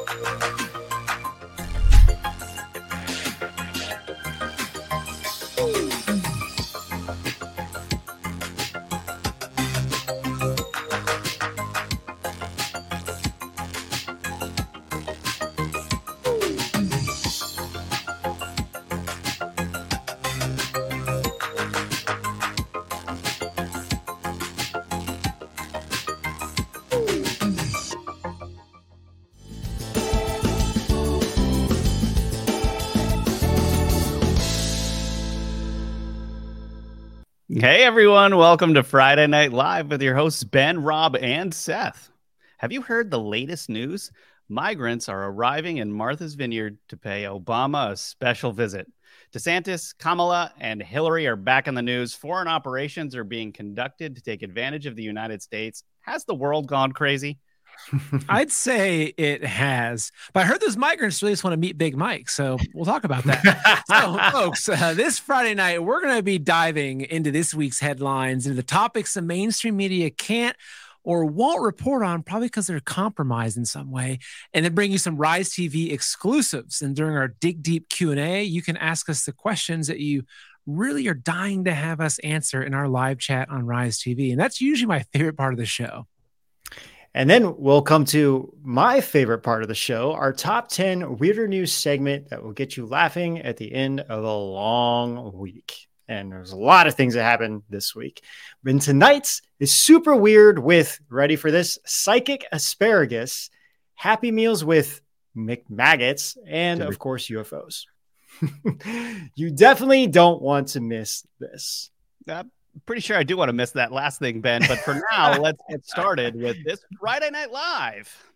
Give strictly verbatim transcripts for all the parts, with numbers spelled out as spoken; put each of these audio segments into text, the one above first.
Hey everyone, welcome to Friday Night Live with your hosts Ben, Rob, and Seth. Have you heard the latest news? Migrants are arriving in Martha's Vineyard to pay Obama a special visit. DeSantis, Kamala, and Hillary are back in the news. Foreign operations are being conducted to take advantage of the United States. Has the world gone crazy? I'd say it has, but I heard those migrants really just want to meet Big Mike, so we'll talk about that. So, folks, uh, this Friday night, we're going to be diving into this week's headlines, into the topics the mainstream media can't or won't report on, probably because they're compromised in some way, and then bring you some Rise T V exclusives. And during our Dig Deep Q and A, you can ask us the questions that you really are dying to have us answer in our live chat on Rise T V, and that's usually my favorite part of the show. And then we'll come to my favorite part of the show, our top ten weirder news segment that will get you laughing at the end of a long week. And there's a lot of things that happened this week. And tonight's is super weird with, ready for this, psychic asparagus, Happy Meals with McMaggots, and of course, U F Os. You definitely don't want to miss this. Yep. Pretty sure I do want to miss that last thing, Ben. But for now, let's get started with this Friday Night Live.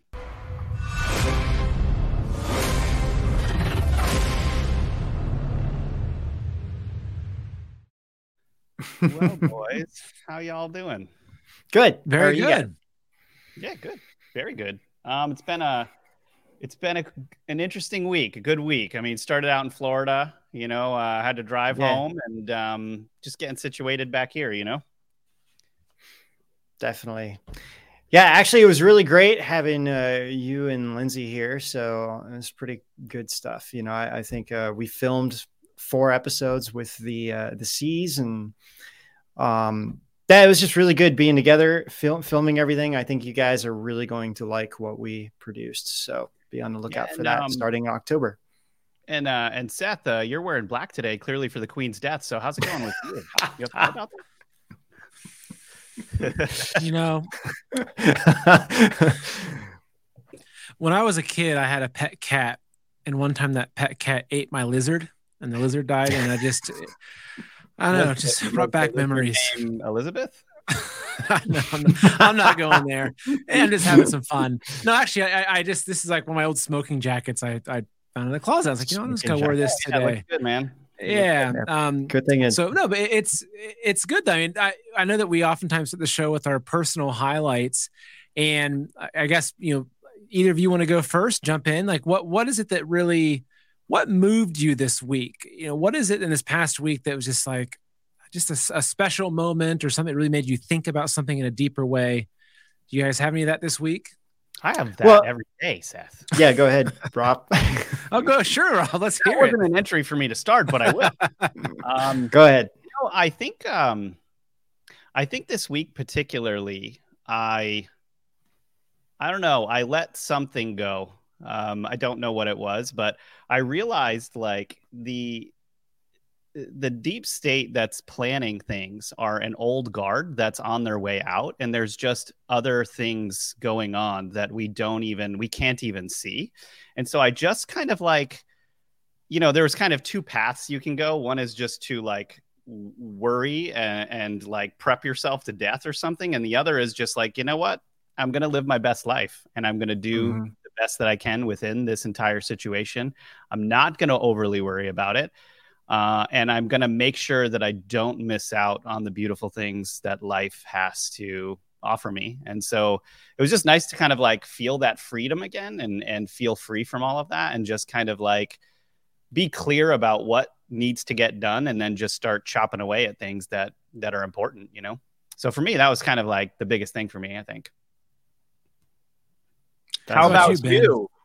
Well, boys, how y'all doing? Good. Very good. Getting? Yeah, good. Very good. Um, it's been a, it's been a, an interesting week, a good week. I mean, started out in Florida. You know, I uh, had to drive yeah. home and um, just getting situated back here. You know. Definitely. Yeah, actually, it was really great having uh, you and Lindsay here. So it was pretty good stuff. You know, I, I think uh, we filmed four episodes with the uh, the C's, and um, that was just really good being together, film, filming everything. I think you guys are really going to like what we produced. So be on the lookout yeah, and, for that um, starting in October. And uh, and Seth, uh, you're wearing black today, clearly for the Queen's death. So how's it going with you? You have about that? You know, when I was a kid, I had a pet cat, and one time that pet cat ate my lizard, and the lizard died, and I just, I don't know, just brought back memories. Elizabeth? no, I'm, not, I'm not going there. And I'm just having some fun. No, actually, I, I just, this is like one of my old smoking jackets I, I found in the closet. I was like, you know, I'm just gonna wear this today. Yeah, looks good, man. Yeah. Um, good thing is so no, but it's it's good though. I mean, I, I know that we oftentimes at the show with our personal highlights, and I guess you know either of you want to go first, jump in. Like what what is it that really what moved you this week? You know, what is it in this past week that was just like just a, a special moment or something that really made you think about something in a deeper way? Do you guys have any of that this week? I have that well, every day, Seth. Yeah, go ahead, Rob. I'll go. Sure, Rob. Let's that hear wasn't it. an entry for me to start, but I will. um, go ahead. You know, I think, um, I think this week particularly, I, I don't know. I let something go. Um, I don't know what it was, but I realized like the. the deep state that's planning things are an old guard that's on their way out. And there's just other things going on that we don't even, we can't even see. And so I just kind of like, you know, there's kind of two paths you can go. One is just to like worry and, and like prep yourself to death or something. And the other is just like, you know what, I'm going to live my best life and I'm going to do mm-hmm. the best that I can within this entire situation. I'm not going to overly worry about it. Uh, and I'm going to make sure that I don't miss out on the beautiful things that life has to offer me. And so it was just nice to kind of like feel that freedom again and, and feel free from all of that and just kind of like be clear about what needs to get done and then just start chopping away at things that, that are important, you know? So for me, that was kind of like the biggest thing for me, I think. How about you? you?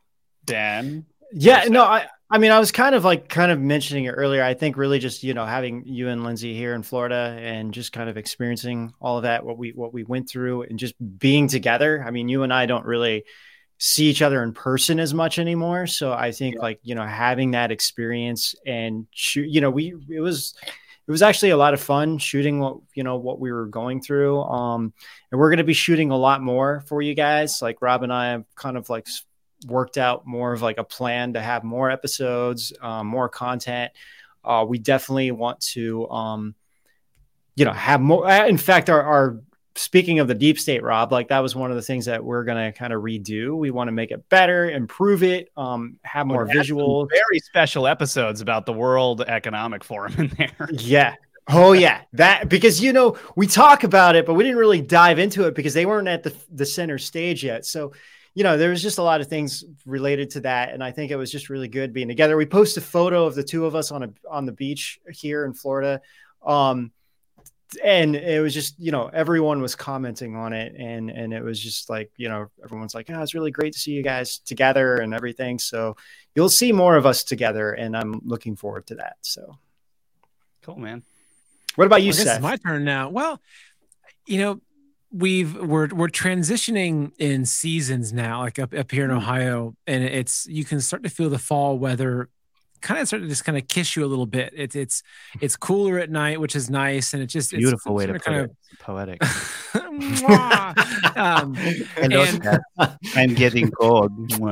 Dan? Yeah, no, I, I mean, I was kind of like kind of mentioning it earlier. I think really just, you know, having you and Lindsay here in Florida and just kind of experiencing all of that, what we, what we went through and just being together. I mean, you and I don't really see each other in person as much anymore. So I think yeah. like, you know, having that experience and shoot, you know, we, it was, it was actually a lot of fun shooting what, you know, what we were going through. Um, and we're going to be shooting a lot more for you guys. Like Rob and I have kind of like worked out more of like a plan to have more episodes, um, more content. Uh, we definitely want to, um, you know, have more. In fact, our, our, speaking of the deep state, Rob, like that was one of the things that we're going to kind of redo. We want to make it better, improve it, um, have more visual, very special episodes about the World Economic Forum in there. Yeah. Oh yeah. That, because, you know, we talk about it, but we didn't really dive into it because they weren't at the, the center stage yet. So, you know, there was just a lot of things related to that. And I think it was just really good being together. We posted a photo of the two of us on a, on the beach here in Florida. Um, and it was just, you know, everyone was commenting on it. And, and it was just like, you know, everyone's like, oh, it's really great to see you guys together and everything. So you'll see more of us together and I'm looking forward to that. So cool, man. What about you, well, I guess Seth? It's my turn now. Well, you know, we've we're we're transitioning in seasons now, like up, up here in Ohio, and it's you can start to feel the fall weather kind of start to just kind of kiss you a little bit. It's it's it's cooler at night, which is nice, and it's just beautiful it's, way it's to put kind it. of Poetic. um, and, and I'm getting cold.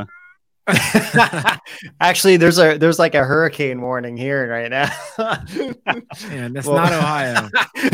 Actually, there's a there's like a hurricane warning here right now. And that's well, not Ohio.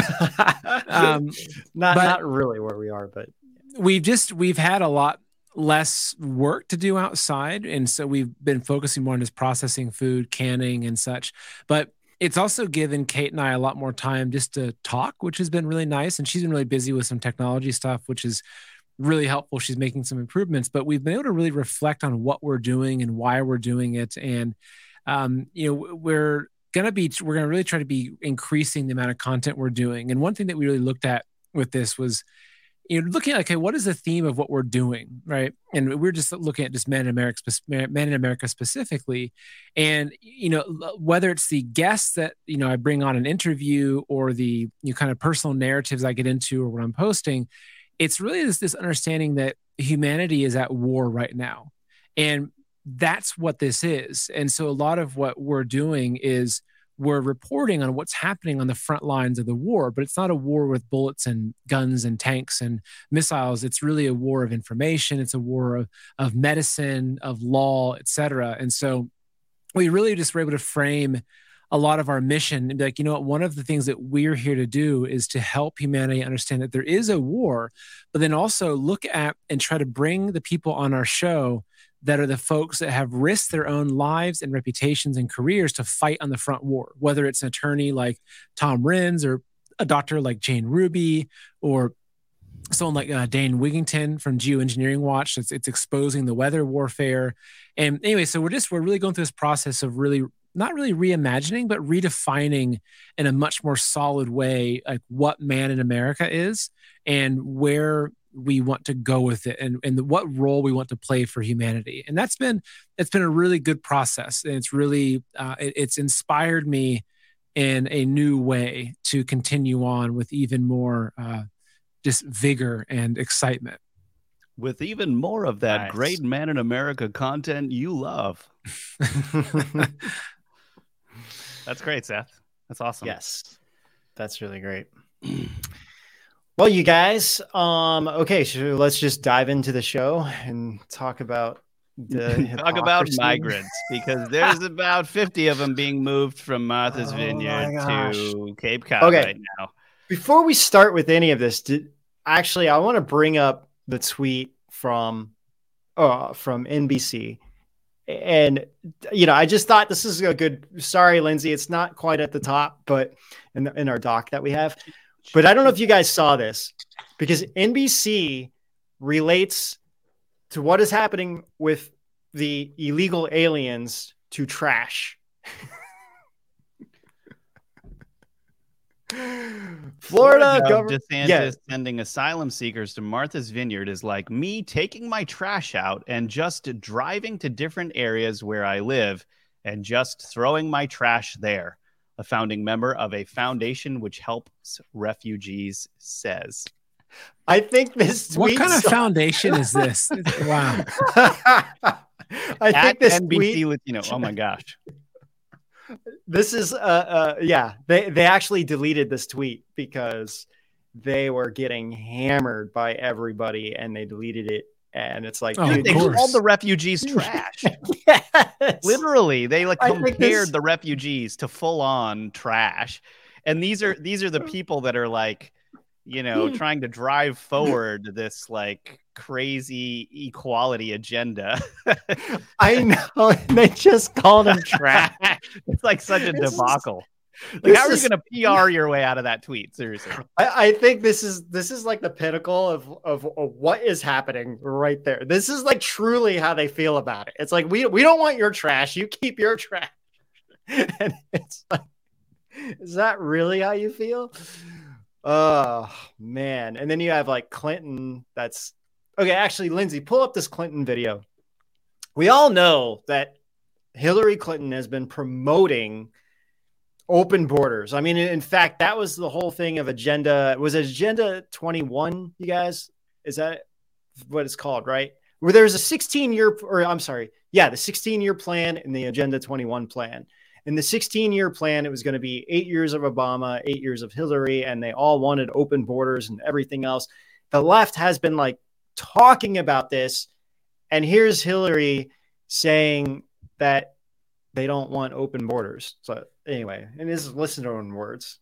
um, not not really where we are, but we've just we've had a lot less work to do outside, and so we've been focusing more on just processing food, canning, and such. But it's also given Kate and I a lot more time just to talk, which has been really nice. And she's been really busy with some technology stuff, which is really helpful. She's making some improvements, but we've been able to really reflect on what we're doing and why we're doing it. And, um, you know, we're going to be, we're going to really try to be increasing the amount of content we're doing. And one thing that we really looked at with this was, you know, looking at, okay, what is the theme of what we're doing, right? And we're just looking at just Men in America, Men in America specifically. And, you know, whether it's the guests that, you know, I bring on an interview or the you know, kind of personal narratives I get into or what I'm posting, it's really this, this understanding that humanity is at war right now. And that's what this is. And so a lot of what we're doing is we're reporting on what's happening on the front lines of the war, but it's not a war with bullets and guns and tanks and missiles. It's really a war of information. It's a war of, of medicine, of law, et cetera. And so we really just were able to frame a lot of our mission and be like, you know what, one of the things that we're here to do is to help humanity understand that there is a war, but then also look at and try to bring the people on our show that are the folks that have risked their own lives and reputations and careers to fight on the front war, whether it's an attorney like Tom Renz or a doctor like Jane Ruby or someone like uh, Dane Wigington from Geoengineering Watch. It's, it's exposing the weather warfare. And anyway, so we're just, we're really going through this process of really not really reimagining, but redefining in a much more solid way, like what Man in America is and where we want to go with it and, and what role we want to play for humanity. And that's been, it's been a really good process. And it's really, uh, it, it's inspired me in a new way to continue on with even more uh, just vigor and excitement. With even more of that nice. Great Man in America content you love. That's great, Seth. That's awesome. Yes, that's really great. Well, you guys, um, okay, so let's just dive into the show and talk about the talk about migrants because there's about fifty of them being moved from Martha's oh Vineyard to Cape Cod okay. right now. Before we start with any of this, did, actually, I want to bring up the tweet from uh, from N B C. And, you know, I just thought this is a good, sorry, Lindsay, it's not quite at the top, but in, the, in our doc that we have, but I don't know if you guys saw this because N B C relates to what is happening with the illegal aliens to trash. Florida Gov. government DeSantis yeah. sending asylum seekers to Martha's Vineyard is like me taking my trash out and just driving to different areas where I live and just throwing my trash there. A founding member of a foundation which helps refugees says. I think this tweet. What kind of foundation is this? Wow. I At think this N B C tweet. with, you know, oh my gosh. This is uh uh yeah, they they actually deleted this tweet because they were getting hammered by everybody and they deleted it, and it's like, Oh, dude, of They course. called the refugees trash. yes. Literally, they like I think compared this- the refugees to full on trash. And these are these are the people that are like, you know, trying to drive forward this like crazy equality agenda. I know, and they just called him trash. It's like such a This is- debacle. Like, this how are you is- going to P R your way out of that tweet? Seriously. I, I think this is this is like the pinnacle of, of of what is happening right there. This is like truly how they feel about it. It's like we we don't want your trash. You keep your trash. And it's like, is that really how you feel? Oh man. And then you have like Clinton. That's okay. Actually, Lindsay, pull up this Clinton video. We all know that Hillary Clinton has been promoting open borders. I mean, in fact, that was the whole thing of agenda. Was it Agenda twenty-one, you guys? Is that what it's called, right? Where there's a sixteen year, or I'm sorry, yeah, the sixteen year plan and the Agenda twenty-one plan. In the sixteen year plan, it was going to be eight years of Obama, eight years of Hillary, and they all wanted open borders and everything else. The left has been like talking about this. And here's Hillary saying that they don't want open borders. So anyway, and this is listen to her own words.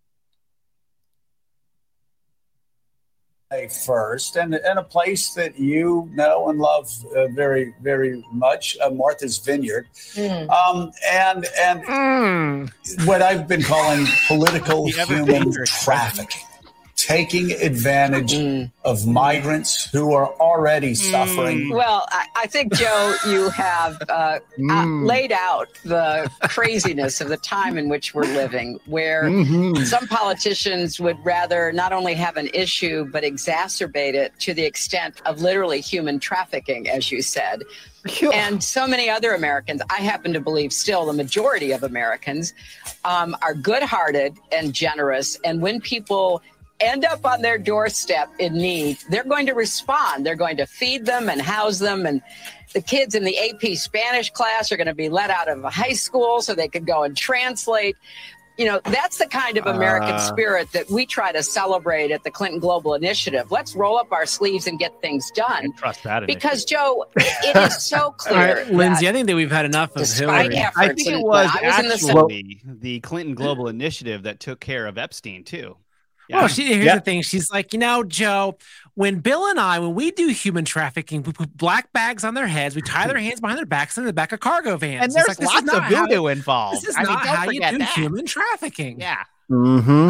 First, and, and a place that you know and love uh, very, very much, uh, Martha's Vineyard, Mm. um, and and Mm. what I've been calling political You ever human think- trafficking, taking advantage Mm. of migrants who are already suffering. Well, I, I think, Joe, you have uh, uh, Mm. laid out the craziness of the time in which we're living, where Mhm. some politicians would rather not only have an issue, but exacerbate it to the extent of literally human trafficking, as you said. And so many other Americans, I happen to believe still the majority of Americans um, are good-hearted and generous. And when people end up on their doorstep in need, they're going to respond. They're going to feed them and house them. And the kids in the A P Spanish class are going to be let out of high school so they could go and translate. You know, that's the kind of American Uh. spirit that we try to celebrate at the Clinton Global Initiative. Let's roll up our sleeves and get things done. I trust that. Because, Joe, it is so All clear. right, Lindsay, that I think that we've had enough of despite Hillary. efforts, I think it and was when I was in the actually the Clinton Global Initiative that took care of Epstein too. Yeah. Well, she, here's Yeah. the thing. She's like, you know, Joe, when Bill and I, when we do human trafficking, we put black bags on their heads, we tie their hands behind their backs in the back of cargo vans. and It's there's like, this is lots not of how- voodoo involved. This is I mean, not don't how you forget do that. human trafficking. Yeah. Mm-hmm.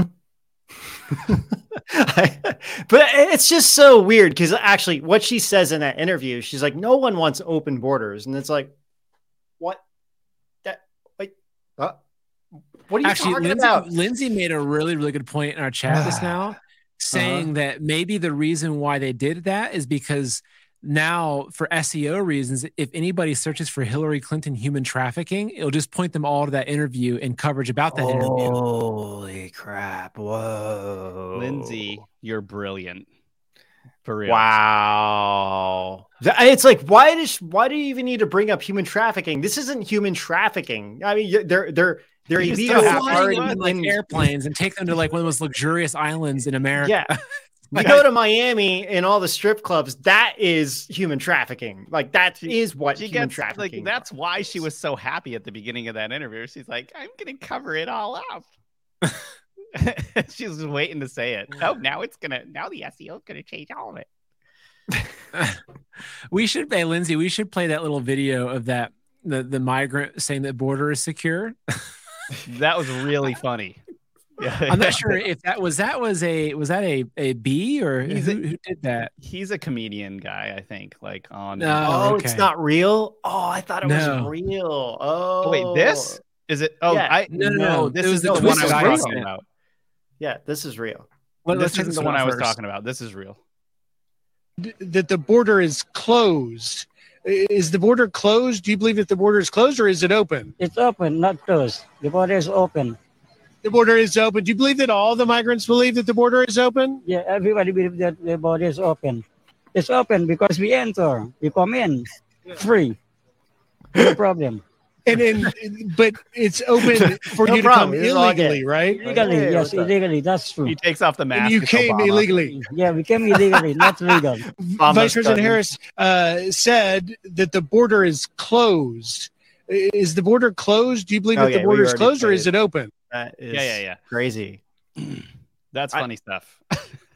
But it's just so weird because actually what she says in that interview, she's like, no one wants open borders. And it's like, what? That like uh, what are you Actually, talking Lindsay, about? Lindsay made a really, really good point in our chat just now, saying Uh-huh. that maybe the reason why they did that is because now, for S E O reasons, if anybody searches for Hillary Clinton human trafficking, it'll just point them all to that interview and coverage about that interview. Holy crap. Whoa. Lindsay, you're brilliant. For real. Wow. Th- It's like, why does why do you even need to bring up human trafficking? This isn't human trafficking. I mean, y- they're they're they're You just illegal. don't They're have flying already them in like in- airplanes and take them to like one of the most luxurious islands in America. Yeah. You go to Miami and all the strip clubs, that is human trafficking. Like that is what She human gets trafficking. like that's why she was so happy at the beginning of that interview. She's like, I'm gonna cover it all up. She's just waiting to say it. Oh, now it's gonna now the S E O is gonna change all of it. We should, hey, Lindsay, we should play that little video of that, the, the migrant saying that border is secure. That was really funny. Yeah. I'm not sure if that was, that was a, was that a, a B or He's who, a- who did that? He's a comedian guy, I think. Like on No. oh, okay. it's not real. Oh, I thought it No. was real. Oh, Oh, wait, this is it? Oh, Yeah. I No, no, no, no. this It was is the the twist one of I was real. talking about. Yeah, this is real. Let, this isn't the one I was first. talking about. This is real. That the border is closed. Is the border closed? Do you believe that the border is closed, or is it open? It's open, not closed. The border is open. The border is open. Do you believe that all the migrants believe that the border is open? Yeah, everybody believes that the border is open. It's open because we enter, we come in free. No problem. And then, but it's open for No you to problem. come This is all illegally, good. right? Illegally, Hey, yes, what's up? illegally. That's true. He takes off the mask. And you it's came Obama. illegally. Yeah, we came illegally, not legal. Vice President cousin. Harris uh, said that the border is closed. Is the border closed? Do you believe Oh, that yeah, the we border is already closed, or said is it. it open? That is Yeah, yeah, yeah. crazy. That's I- funny stuff.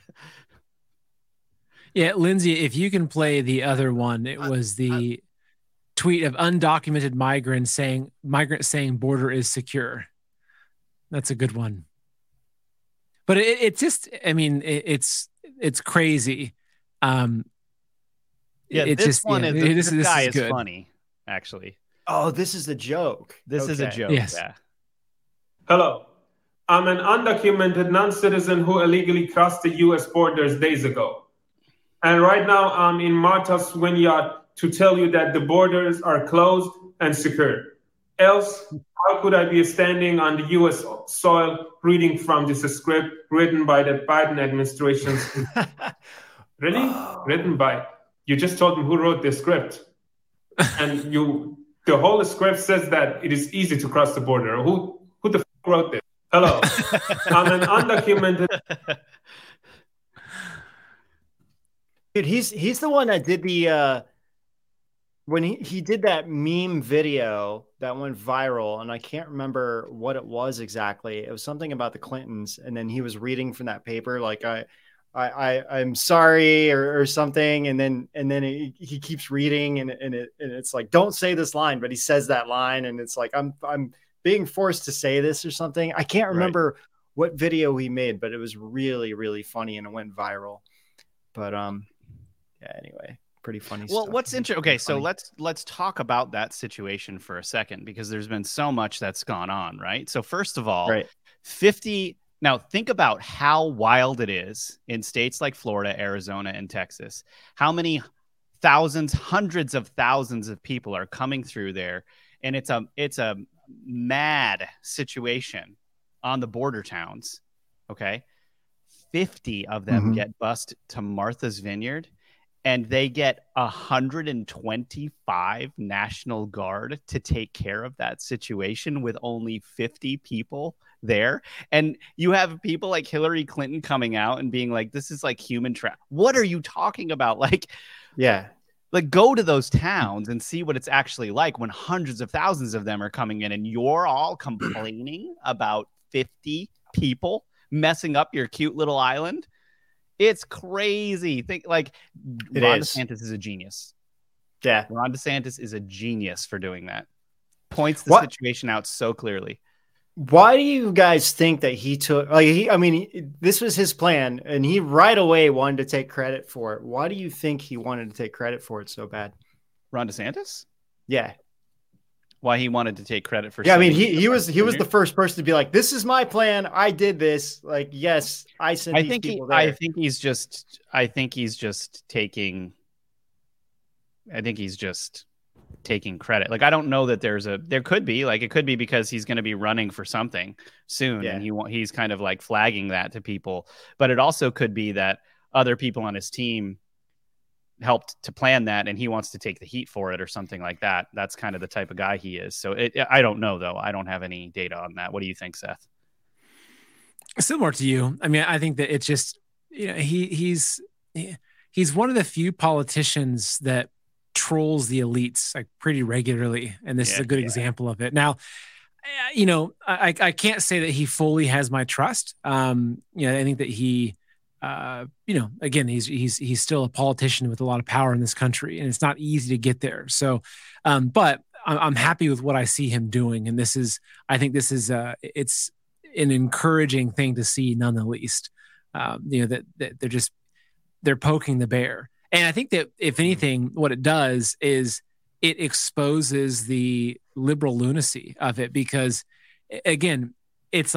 Yeah, Lindsay, if you can play the other one, it was the tweet of undocumented migrants saying migrant saying border is secure. That's a good one. But it, it just, I mean, it, it's it's crazy. Um, Yeah, it's this just one yeah, is this, this, this guy is is good. funny. Actually, Oh, this is the joke. this is a Okay. joke. Yes. Yeah. Hello. I'm an undocumented non-citizen who illegally crossed the U S borders days ago. And right now I'm in Martha's Vineyard to tell you that the borders are closed and secure. Else, how could I be standing on the U S soil reading from this script written by the Biden administration? Really? Written by? You just told me who wrote the script. And you, the whole script says that it is easy to cross the border. Who, who the f- wrote this? Hello. I'm an undocumented. Dude, he's he's the one that did the uh when he, he did that meme video that went viral, and I can't remember what it was exactly. It was something about the Clintons, and then he was reading from that paper, like I I, I I'm sorry or, or something, and then and then he, he keeps reading, and and it and it's like, don't say this line, but he says that line, and it's like I'm I'm being forced to say this or something. I can't remember right. what video he made, but it was really really funny and it went viral. But um. Yeah, anyway, pretty funny well, stuff. what's interesting? Okay, so funny. let's let's talk about that situation for a second, because there's been so much that's gone on, right? So first of all, right. fifty now think about how wild it is in states like Florida, Arizona, and Texas. How many thousands, hundreds of thousands of people are coming through there, and it's a it's a mad situation on the border towns. Okay, fifty of them mm-hmm. get bused to Martha's Vineyard. And they get one hundred twenty-five National Guard to take care of that situation with only fifty people there. And you have people like Hillary Clinton coming out and being like, this is like human trafficking. What are you talking about? Like, yeah, like go to those towns and see what it's actually like when hundreds of thousands of them are coming in and you're all complaining about fifty people messing up your cute little island. It's crazy. Think like it Ron is. DeSantis is a genius. Yeah. Ron DeSantis is a genius for doing that. Points the what? situation out so clearly. Why do you guys think that he took like he I mean he, this was his plan and he right away wanted to take credit for it. Why do you think he wanted to take credit for it so bad? Ron DeSantis? Yeah. Why he wanted to take credit for Yeah, I mean he he was he was the first person to be like, this is my plan. I did this. Like, yes, I sent I these think people he, there. I think he's just I think he's just taking I think he's just taking credit. Like, I don't know that there's a there could be like it could be because he's going to be running for something soon yeah. and he he's kind of like flagging that to people. But it also could be that other people on his team helped to plan that and he wants to take the heat for it or something like that. That's kind of the type of guy he is. So it, I don't know though. I don't have any data on that. What do you think, Seth? Similar to you. I mean, I think that it's just, you know, he he's he's one of the few politicians that trolls the elites like pretty regularly. And this yeah, is a good yeah. example of it. Now, you know, I, I can't say that he fully has my trust. Um, you know, I think that he, uh, you know, again, he's, he's, he's still a politician with a lot of power in this country and it's not easy to get there. So, um, but I'm, I'm happy with what I see him doing. And this is, I think this is, uh, it's an encouraging thing to see none the least, um, you know, that, that they're just, they're poking the bear. And I think that if anything, what it does is it exposes the liberal lunacy of it, because again, it's like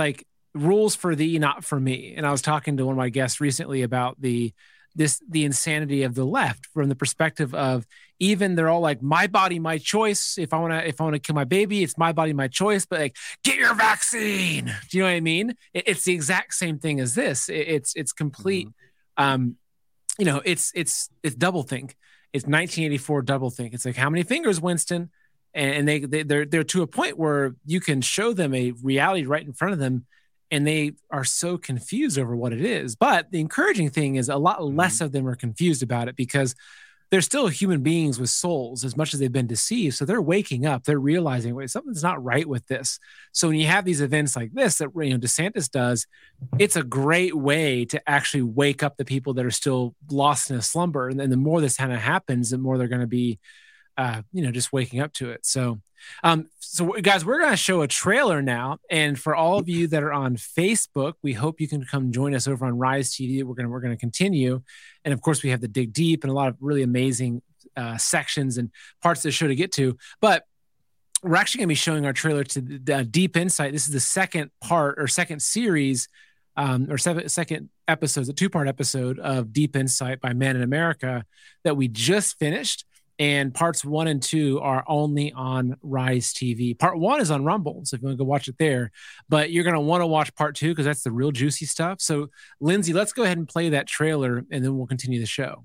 rules for thee, not for me. And I was talking to one of my guests recently about the this the insanity of the left from the perspective of even they're all like, my body, my choice. If I want to, if I want to kill my baby, it's my body, my choice. But like, get your vaccine. Do you know what I mean? It, it's the exact same thing as this. It, it's it's complete. Mm-hmm. Um, you know, it's it's it's double think. It's nineteen eighty-four double think. It's like, how many fingers, Winston? And they, they they're they're to a point where you can show them a reality right in front of them, and they are so confused over what it is. But the encouraging thing is a lot less of them are confused about it because they're still human beings with souls as much as they've been deceived. So they're waking up. They're realizing, wait, something's not right with this. So when you have these events like this that, you know, DeSantis does, it's a great way to actually wake up the people that are still lost in a slumber. And then the more this kind of happens, the more they're going to be, uh, you know, just waking up to it. So, um, so guys, we're going to show a trailer now. And for all of you that are on Facebook, we hope you can come join us over on Rise T V. We're going to, we're going to continue. And of course we have the Dig Deep and a lot of really amazing, uh, sections and parts of the show to get to, but we're actually going to be showing our trailer to the Deep Insight. This is the second part or second series, um, or seven, second episodes, a two part episode of Deep Insight by Man in America that we just finished. And parts one and two are only on Rise T V. Part one is on Rumble, so if you want to go watch it there. But you're going to want to watch part two because that's the real juicy stuff. So, Lindsay, let's go ahead and play that trailer, and then we'll continue the show.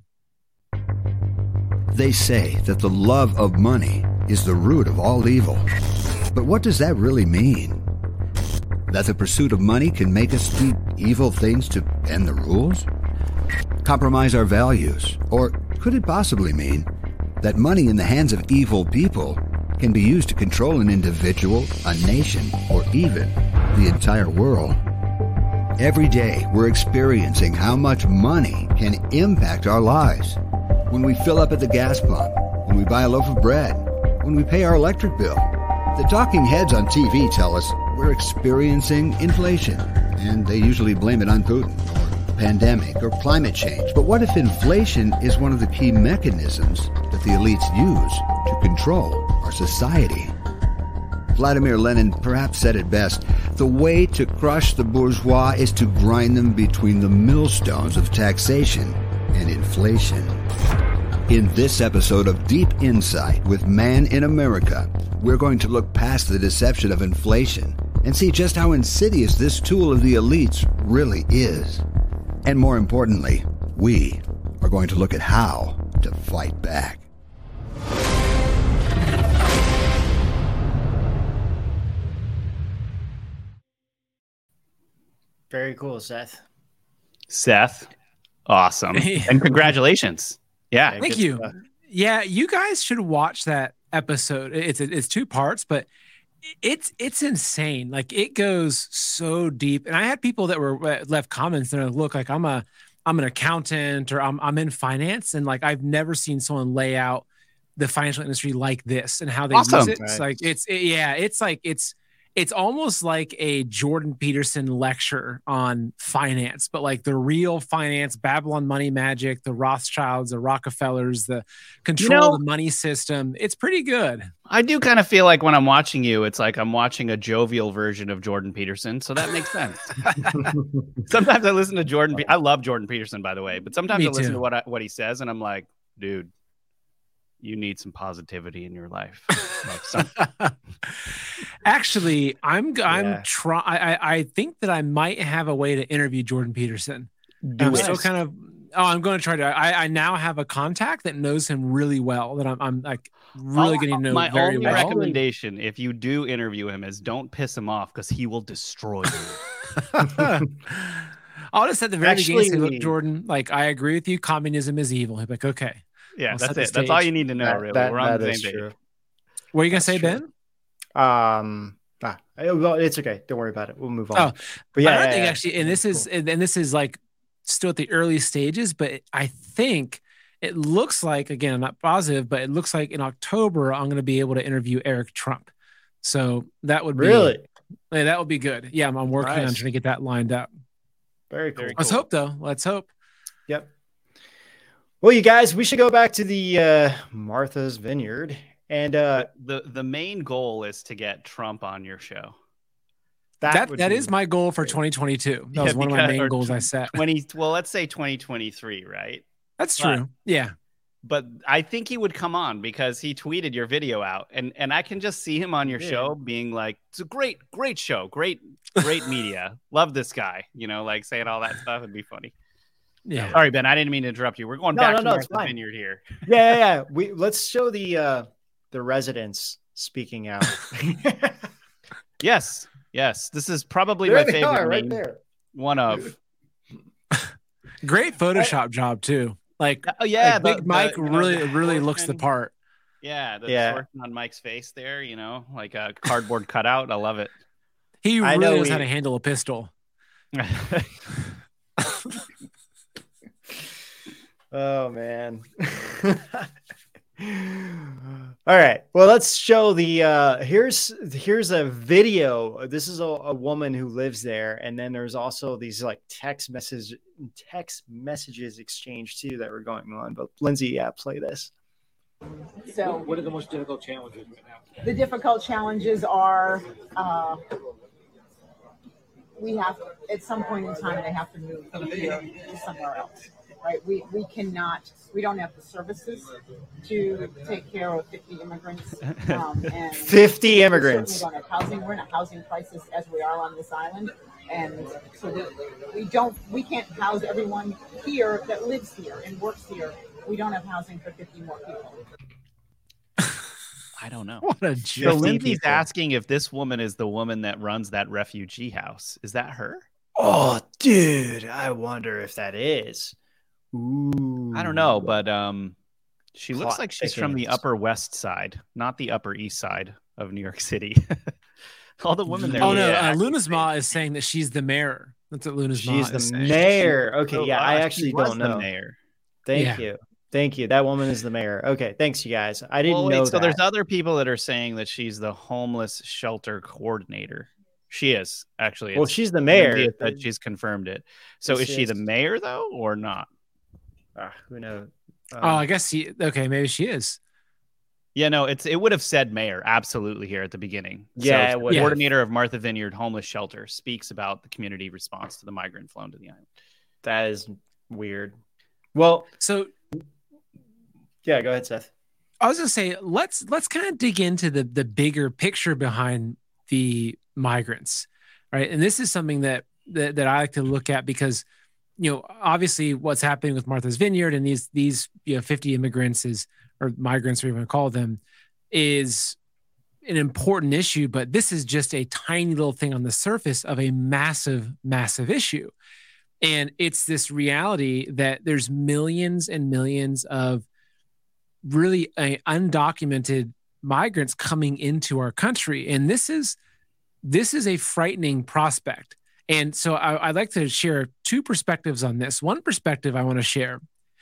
They say that the love of money is the root of all evil. But what does that really mean? That the pursuit of money can make us do evil things to bend the rules? Compromise our values? Or could it possibly mean that money in the hands of evil people can be used to control an individual, a nation, or even the entire world? Every day, we're experiencing how much money can impact our lives. When we fill up at the gas pump, when we buy a loaf of bread, when we pay our electric bill. The talking heads on T V tell us we're experiencing inflation, and they usually blame it on Putin, or pandemic, or climate change. But what if inflation is one of the key mechanisms that the elites use to control our society? Vladimir Lenin perhaps said it best: the way to crush the bourgeois is to grind them between the millstones of taxation and inflation. In this episode of Deep Insight with Man in America, we're going to look past the deception of inflation and see just how insidious this tool of the elites really is. And more importantly, we are going to look at how to fight back. Very cool, Seth. Seth, awesome. And congratulations. Yeah. Thank you. Stuff. Yeah, you guys should watch that episode. It's it's two parts, but it's it's insane. Like, it goes so deep. And I had people that were left comments that are, look, like I'm a I'm an accountant, or I'm I'm in finance, and like I've never seen someone lay out the financial industry like this and how they awesome. use it. Right. It's like it's it, yeah, it's like it's it's almost like a Jordan Peterson lecture on finance, but like the real finance, Babylon money magic, the Rothschilds, the Rockefellers, the control you know, of the money system. It's pretty good. I do kind of feel like when I'm watching you, it's like I'm watching a jovial version of Jordan Peterson. So that makes sense. Sometimes I listen to Jordan. Pe- I love Jordan Peterson, by the way, but sometimes Me I listen too. to what I, what he says, and I'm like, dude, you need some positivity in your life. Like some- Actually, I'm I'm Yeah. trying. I I think that I might have a way to interview Jordan Peterson. Do I'm it. still kind of. Oh, I'm going to try to. I, I now have a contact that knows him really well. That I'm I'm like really Oh, getting to know my very only well. recommendation, if you do interview him, is don't piss him off because he will destroy you. I'll just at the very Actually- beginning say, look, Jordan, like I agree with you. Communism is evil. He'll be like, okay. Yeah, I'll set that's the it. That's all stage. you need to know. That- really, that- we're on that the is same page. true. What are you gonna That's say, true. Ben? Um, ah, well, it's okay. Don't worry about it. We'll move on. Oh, but yeah, I yeah, think yeah. actually, and this is and this is like still at the early stages, but I think it looks like, again, I'm not positive, but it looks like in October I'm going to be able to interview Eric Trump. So that would be Really? yeah, that would be good. Yeah, I'm, I'm working on Nice. trying to get that lined up. Very cool. Very Let's cool. hope though. Let's hope. Yep. Well, you guys, we should go back to the uh, Martha's Vineyard, and uh, the the main goal is to get Trump on your show. That that, would that be is my goal for twenty twenty-two. That Yeah, was one of my because- main or goals I tw- set. twenty well, let's say twenty twenty-three, right? That's But- true. Yeah. But I think he would come on because he tweeted your video out, and and I can just see him on your Yeah. show being like, "It's a great, great show, great, great media. Love this guy." You know, like saying all that stuff would be funny. Yeah. Sorry, Ben, I didn't mean to interrupt you. We're going No, back no, to no, it's Martha's fine. Vineyard here. Yeah, yeah, yeah. We let's show the uh the residents speaking out. Yes, yes. This is probably There my they favorite are, right meme. there. One of. Great Photoshop job too. Like, Oh yeah, like the- Big the, Mike you know, really, the really looks the distortion. part. Yeah, the Yeah. distortion on Mike's face there. You know, like a cardboard cutout. I love it. He I really know knows how we- to handle a pistol. Oh man. All right. Well, let's show the uh here's here's a video. This is a, a woman who lives there, and then there's also these like text message text messages exchanged too that were going on. But Lindsay, yeah, play this. So, What are the most difficult challenges right now? the difficult challenges are uh, we have, at some point in time, they have to move from here to somewhere else, right? We, we cannot, we don't have the services to take care of fifty immigrants. Um, and fifty we immigrants. certainly don't have housing. We're in a housing crisis as we are on this island. And so we, we don't, we can't house everyone here that lives here and works here. We don't have housing for fifty more people. I don't know. What a So joke. Lindsay's asking if this woman is the woman that runs that refugee house. Is that her? Oh, dude, I wonder if that is. Ooh. I don't know, but um, she looks Plot like she's from the thickens. Upper West Side, not the Upper East Side of New York City. All the women there. Oh look no, uh, exactly Luna's the ma same. is saying that she's the mayor. That's what Luna's ma She's is the saying. mayor. Okay, Oh, yeah, wow, I she actually was don't the know. mayor. Thank Yeah. you. Thank you. That woman is the mayor. Okay, thanks you guys. I didn't Well, wait, know so that. there's other people that are saying that she's the homeless shelter coordinator. She is actually. Well, It's- she's the mayor. Lindsay has said she's confirmed it. So Yes, is she she the is. mayor though, or not? Ah, who knows? Oh, Um, I guess he. Okay, maybe she is. Yeah, no, it's it would have said mayor absolutely here at the beginning. Yeah, so it would the have. coordinator of Martha Vineyard Homeless Shelter speaks about the community response to the migrant flown to the island. that is weird. Well, So yeah, go ahead, Seth. I was gonna say let's let's kind of dig into the the bigger picture behind the migrants, right? And this is something that that, that I like to look at because you know obviously what's happening with Martha's Vineyard and these these you know fifty immigrants is or migrants, whatever you want to call them, is an important issue. But this is just a tiny little thing on the surface of a massive, massive issue. And it's this reality that there's millions and millions of really uh, undocumented migrants coming into our country. And this is this is a frightening prospect. And so I, I'd like to share two perspectives on this. One perspective I want to share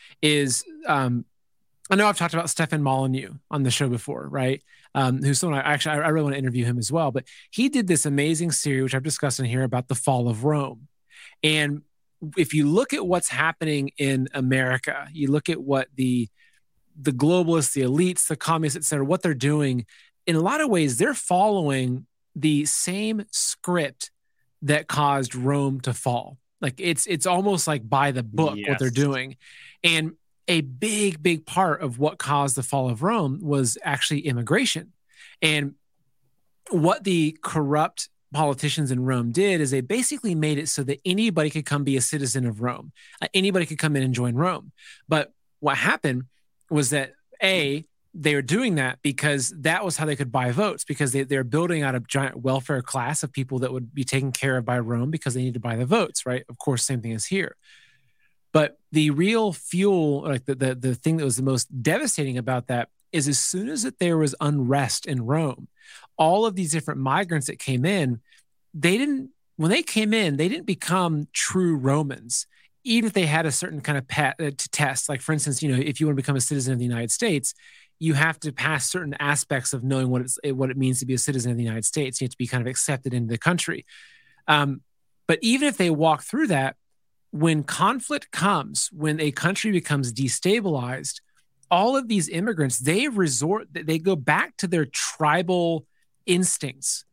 is um, I know I've talked about Stefan Molyneux on the show before, right? Um, who's someone I actually I really want to interview him as well. But he did this amazing series, which I've discussed in here, about the fall of Rome. And if you look at what's happening in America, you look at what the the globalists, the elites, the communists, et cetera, what they're doing, in a lot of ways, they're following the same script that caused Rome to fall. Like it's it's almost like by the book what they're Yes. doing. And a big, big part of what caused the fall of Rome was actually immigration. And what the corrupt politicians in Rome did is they basically made it so that anybody could come be a citizen of Rome. Uh, anybody could come in and join Rome. But what happened was that, A, they were doing that because that was how they could buy votes, because they, they're building out a giant welfare class of people that would be taken care of by Rome because they need to buy the votes, right? Of course, same thing as here. But the real fuel, like the, the, the thing that was the most devastating about that is as soon as that there was unrest in Rome, all of these different migrants that came in, they didn't, when they came in, they didn't become true Romans, even if they had a certain kind of pat, uh, to test. Like, for instance, you know, if you want to become a citizen of the United States, you have to pass certain aspects of knowing what it's what it means to be a citizen of the United States. You have to be kind of accepted into the country. Um, but even if they walk through that, when conflict comes, when a country becomes destabilized, all of these immigrants, they resort, they go back to their tribal instincts.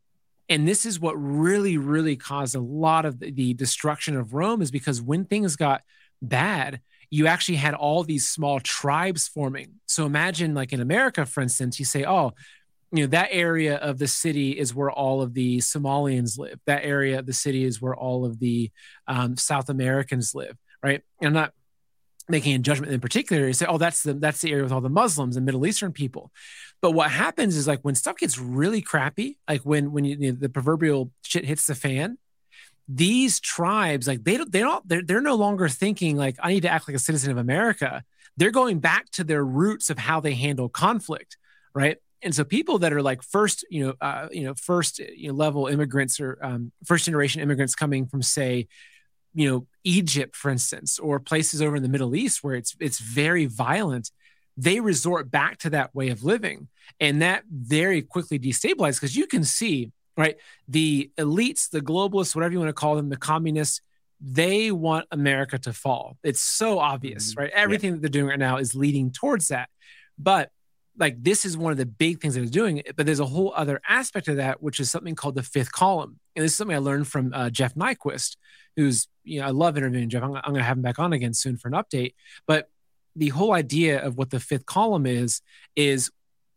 And this is what really, really caused a lot of the, the destruction of Rome, is because when things got bad, you actually had all these small tribes forming. So imagine, like in America, for instance, you say, oh, you know, that area of the city is where all of the Somalians live. That area of the city is where all of the um, South Americans live, right? And I'm not making a judgment in particular. You say, oh, that's the that's the area with all the Muslims and Middle Eastern people. But what happens is, like, when stuff gets really crappy, like when when you, you know, the proverbial shit hits the fan, these tribes, like they don't they don't they're, they're no longer thinking like, I need to act like a citizen of America. They're going back to their roots of how they handle conflict, right? And so people that are like first, you know, uh, you know, first you know, level immigrants or um, first generation immigrants coming from, say, you know, Egypt, for instance, or places over in the Middle East where it's it's very violent, they resort back to that way of living, and that very quickly destabilizes, because you can see, right, the elites, the globalists, whatever you want to call them, the communists, they want America to fall. It's so obvious, right? Everything yeah. that they're doing right now is leading towards that. But like, this is one of the big things that they're doing. But there's a whole other aspect of that, which is something called the fifth column. And this is something I learned from uh, Jeff Nyquist, who's, you know, I love interviewing Jeff. I'm, I'm going to have him back on again soon for an update. But the whole idea of what the fifth column is, is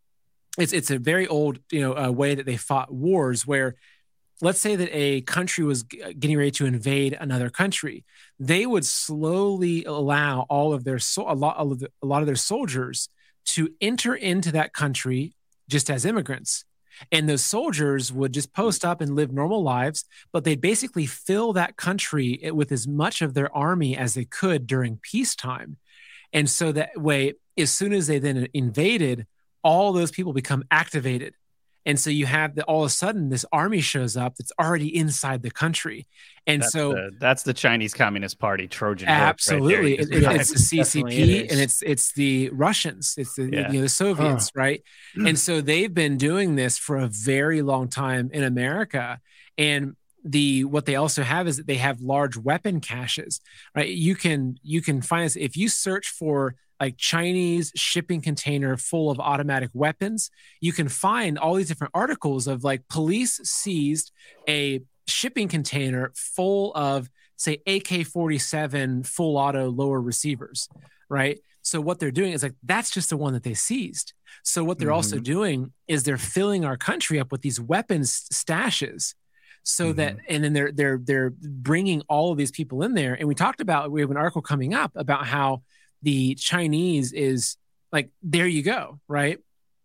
it's it's a very old, you know, uh, way that they fought wars, where let's say that a country was g- getting ready to invade another country. They would slowly allow all of their, so- a, lot, of the, a lot of their soldiers to enter into that country just as immigrants. And those soldiers would just post up and live normal lives, but they'd basically fill that country with as much of their army as they could during peacetime. And so that way, as soon as they then invaded, all those people become activated. And so you have the, all of a sudden this army shows up that's already inside the country. And that's so the, that's the Chinese Communist Party Trojan. Absolutely. Right it, it, it's the C C P it and it's it's the Russians. It's the, yeah. you know, the Soviets, huh. right? And so they've been doing this for a very long time in America. And the what they also have is that they have large weapon caches, right? You can you can find this if you search for like Chinese shipping container full of automatic weapons. You can find all these different articles of like police seized a shipping container full of, say, A K forty-seven full auto lower receivers, right? So what they're doing is like, that's just the one that they seized. So what they're mm-hmm. also doing is they're filling our country up with these weapons stashes. So mm-hmm. that, and then they're they're they're bringing all of these people in there. And we talked about, we have an article coming up about how the Chinese is like, there you go, right?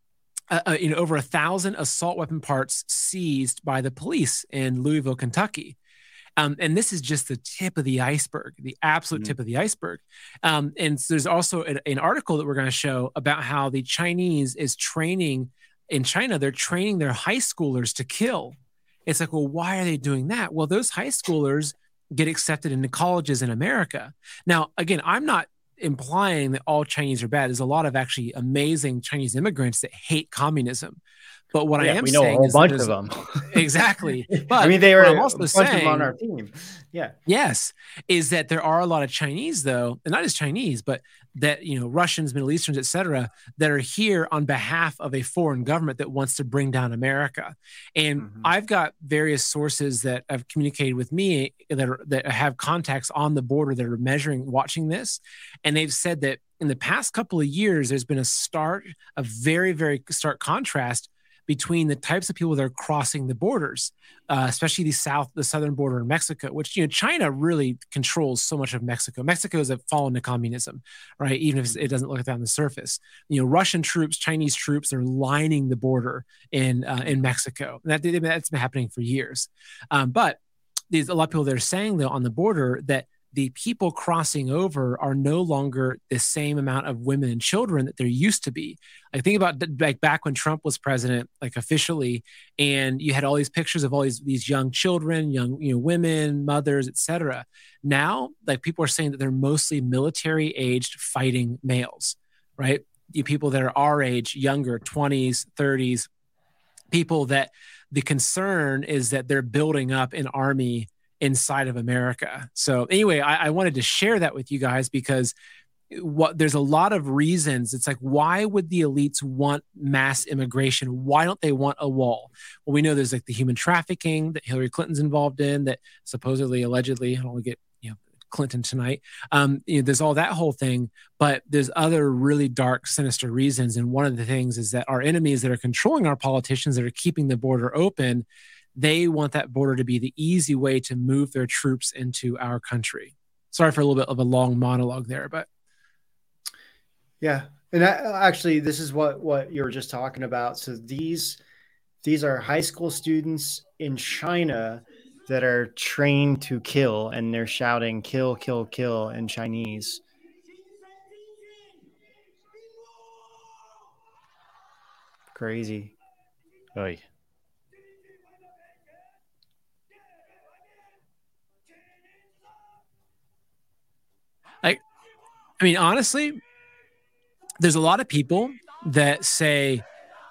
Uh, uh, you know, over a thousand assault weapon parts seized by the police in Louisville, Kentucky. Um, and this is just the tip of the iceberg, the absolute mm-hmm. tip of the iceberg. Um, and so there's also an, an article that we're going to show about how the Chinese is training in China. They're training their high schoolers to kill. It's like, well, why are they doing that? Well, those high schoolers get accepted into colleges in America. Now, again, I'm not implying that all Chinese are bad. There's a lot of actually amazing Chinese immigrants that hate communism. But what yeah, I am we know saying a whole is bunch of them. Exactly. But I mean, they were I'm also a bunch saying, of them on our team. Yeah. Yes, is that there are a lot of Chinese, though, and not just Chinese, but that, you know, Russians, Middle Easterns, et cetera, that are here on behalf of a foreign government that wants to bring down America. And mm-hmm. I've got various sources that have communicated with me that are, that have contacts on the border that are measuring, watching this, and they've said that in the past couple of years, there's been a start, a very, very stark contrast between the types of people that are crossing the borders, uh, especially the south, the southern border in Mexico, which, you know, China really controls so much of Mexico. Mexico has fallen to communism, right? Even if it doesn't look like that on the surface. You know, Russian troops, Chinese troops are lining the border in uh, in Mexico. That, that's been happening for years. Um, but there's a lot of people that are saying, though, on the border that the people crossing over are no longer the same amount of women and children that there used to be. I think about like back when Trump was president, like officially, and you had all these pictures of all these, these young children, young, you know, women, mothers, et cetera. Now, like people are saying that they're mostly military aged fighting males, right? You people that are our age, younger, twenties, thirties, people that the concern is that they're building up an army inside of America. So anyway, I, I wanted to share that with you guys because what there's a lot of reasons. It's like, why would the elites want mass immigration? Why don't they want a wall? Well, we know there's like the human trafficking that Hillary Clinton's involved in, that supposedly, allegedly, I don't want to get, you know, Clinton tonight. Um, you know, there's all that whole thing, but there's other really dark, sinister reasons. And one of the things is that our enemies that are controlling our politicians, that are keeping the border open, they want that border to be the easy way to move their troops into our country. Sorry for a little bit of a long monologue there, but yeah. And I, actually, this is what, what you were just talking about. So these, these are high school students in China that are trained to kill, and they're shouting, kill, kill, kill in Chinese. Crazy. Oy. Like, I mean, honestly, there's a lot of people that say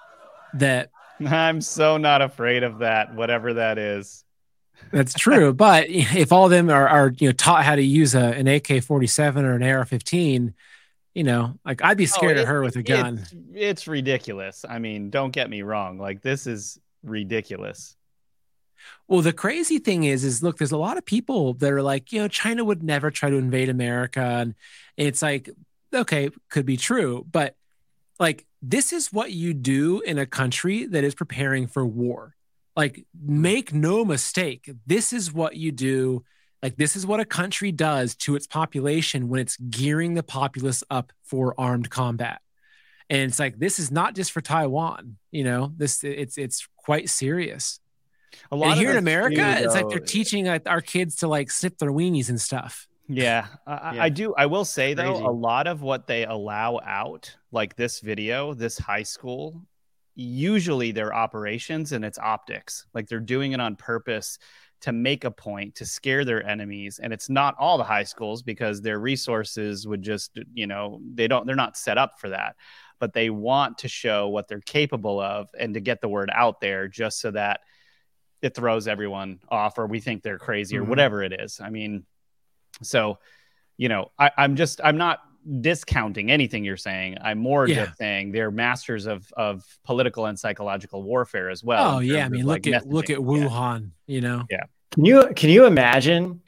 that I'm so not afraid of that, whatever that is. That's true. But if all of them are, are you know, taught how to use a, an A K forty-seven or an A R fifteen, you know, like I'd be scared oh, it, of her with a gun. It's, it's ridiculous. I mean, don't get me wrong. Like, this is ridiculous. Well, the crazy thing is, is look, there's a lot of people that are like, you know, China would never try to invade America. And it's like, okay, could be true. But like, this is what you do in a country that is preparing for war. Like, make no mistake. This is what you do. Like, this is what a country does to its population when it's gearing the populace up for armed combat. And it's like, this is not just for Taiwan, you know, this it's, it's quite serious. A lot and here in America, true, it's like they're teaching like, our kids to like snip their weenies and stuff. Yeah, I, yeah. I do. I will say, though, Crazy. a lot of what they allow out, like this video, this high school, usually their operations and it's optics. Like, they're doing it on purpose to make a point, to scare their enemies. And it's not all the high schools, because their resources would just, you know, they don't, they're not set up for that. But they want to show what they're capable of and to get the word out there, just so that it throws everyone off, or we think they're crazy, or mm-hmm. whatever it is. I mean, so, you know, I, I'm just, I'm not discounting anything you're saying. I'm more yeah. just saying they're masters of, of political and psychological warfare as well. Oh yeah. I mean, look like at, messaging. look at Wuhan, yeah. you know? Yeah. Can you, can you imagine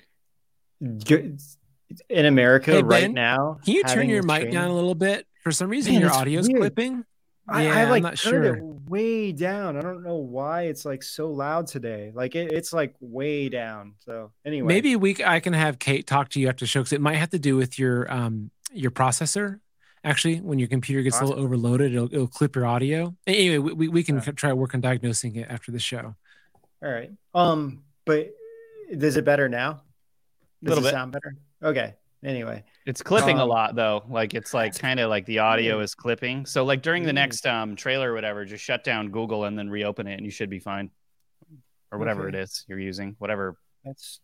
in America hey, Ben, right now? Can you turn your mic training? down a little bit? For some reason, Man, your audio's weird. clipping. I, yeah, I like I'm not turned sure. it way down. I don't know why it's like so loud today. Like it, it's like way down. So anyway, maybe we I can have Kate talk to you after the show, because it might have to do with your um your processor. Actually, when your computer gets awesome. a little overloaded, it'll, it'll clip your audio. Anyway, we we can yeah. try to work on diagnosing it after the show. All right. Um, but is it better now? Does a little it bit. sound better? Okay. Anyway, it's clipping um, a lot though. Like, it's like kind of like the audio weird. is clipping. So like during the Weird. next um trailer or whatever, just shut down Google and then reopen it, and you should be fine. Or whatever Okay. it is you're using, whatever. That's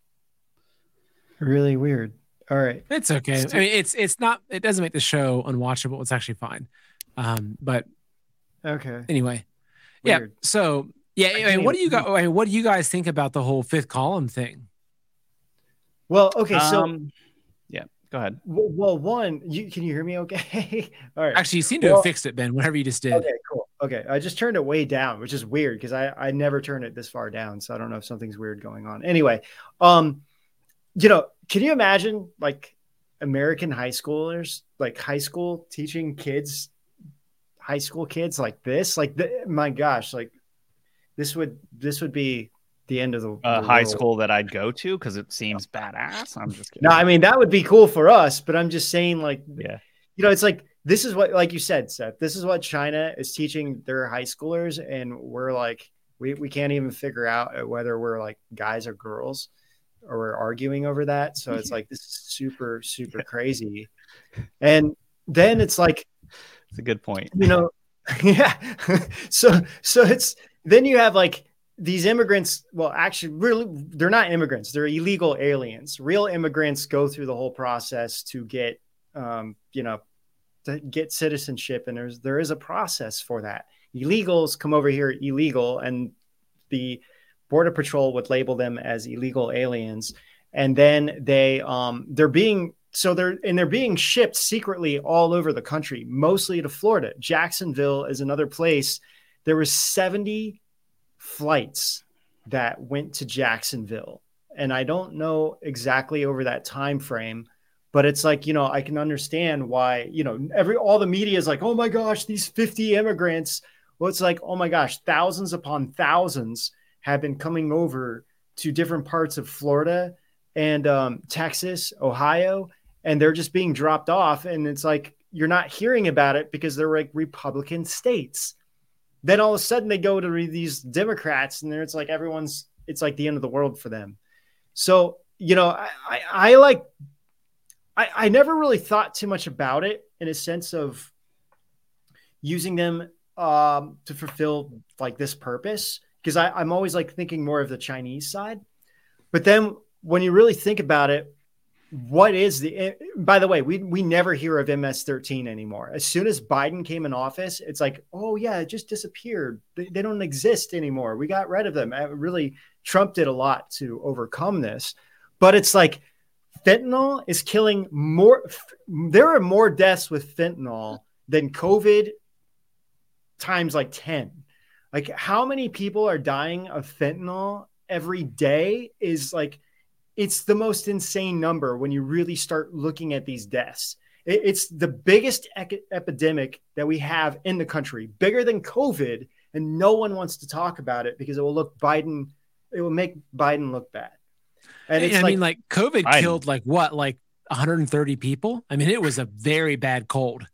really weird. All right. It's okay. I mean, it's it's not. It doesn't make the show unwatchable. It's actually fine. Um, but Okay. anyway, Weird. yeah. So yeah. I mean, what do you got? I mean, what do you guys think about the whole fifth column thing? Well, okay. So, Um, yeah, go ahead. w- well, one, you can you hear me? Okay. All right. Actually, you seem to Well- have fixed it, Ben. Whatever you just did. Okay, cool. Okay, I just turned it way down, which is weird because I I never turn it this far down, so I don't know if something's weird going on. Anyway, um, you know, can you imagine like American high schoolers, like high school teaching kids, high school kids like this? Like, the, my gosh, like this would this would be the end of the, Uh, the high world. school that I'd go to because it seems badass. I'm just kidding. No, I mean that would be cool for us, but I'm just saying, like, Yeah. you know, it's like this is what, like you said, Seth. This is what China is teaching their high schoolers, and we're like, we we can't even figure out whether we're like guys or girls, or we're arguing over that. So it's like this is super super crazy, and then it's like, It's a good point. you know, yeah. so so it's then you have like these immigrants. Well, actually, really, they're not immigrants. They're illegal aliens. Real immigrants go through the whole process to get, um, you know, to get citizenship, and there's there is a process for that. Illegals come over here illegal, and the Border Patrol would label them as illegal aliens, and then they um they're being so they're and they're being shipped secretly all over the country, mostly to Florida. Jacksonville is another place. There was seventy flights that went to Jacksonville, and I don't know exactly over that time frame, but it's like, you know, I can understand why, you know, every all the media is like, oh my gosh, these fifty immigrants. Well, it's like, oh my gosh, thousands upon thousands have been coming over to different parts of Florida and um, Texas, Ohio, and they're just being dropped off. And it's like, you're not hearing about it because they're like Republican states. Then all of a sudden they go to these Democrats and it's like everyone's, it's like the end of the world for them. So, you know, I, I, I like, I, I never really thought too much about it in a sense of using them um, to fulfill like this purpose. Because I'm always like thinking more of the Chinese side. But then when you really think about it, what is the, by the way, we, we never hear of M S thirteen anymore. As soon as Biden came in office, it's like, oh yeah, it just disappeared. They, they don't exist anymore. We got rid of them. It really, Trump did a lot to overcome this, but it's like fentanyl is killing more. There are more deaths with fentanyl than COVID times like ten. Like how many people are dying of fentanyl every day is like, it's the most insane number when you really start looking at these deaths. It, it's the biggest ec- epidemic that we have in the country, bigger than COVID, and no one wants to talk about it because it will look Biden, it will make Biden look bad. And it's I like, mean, like COVID Biden. killed like what, like one hundred thirty people? I mean, it was a very bad cold.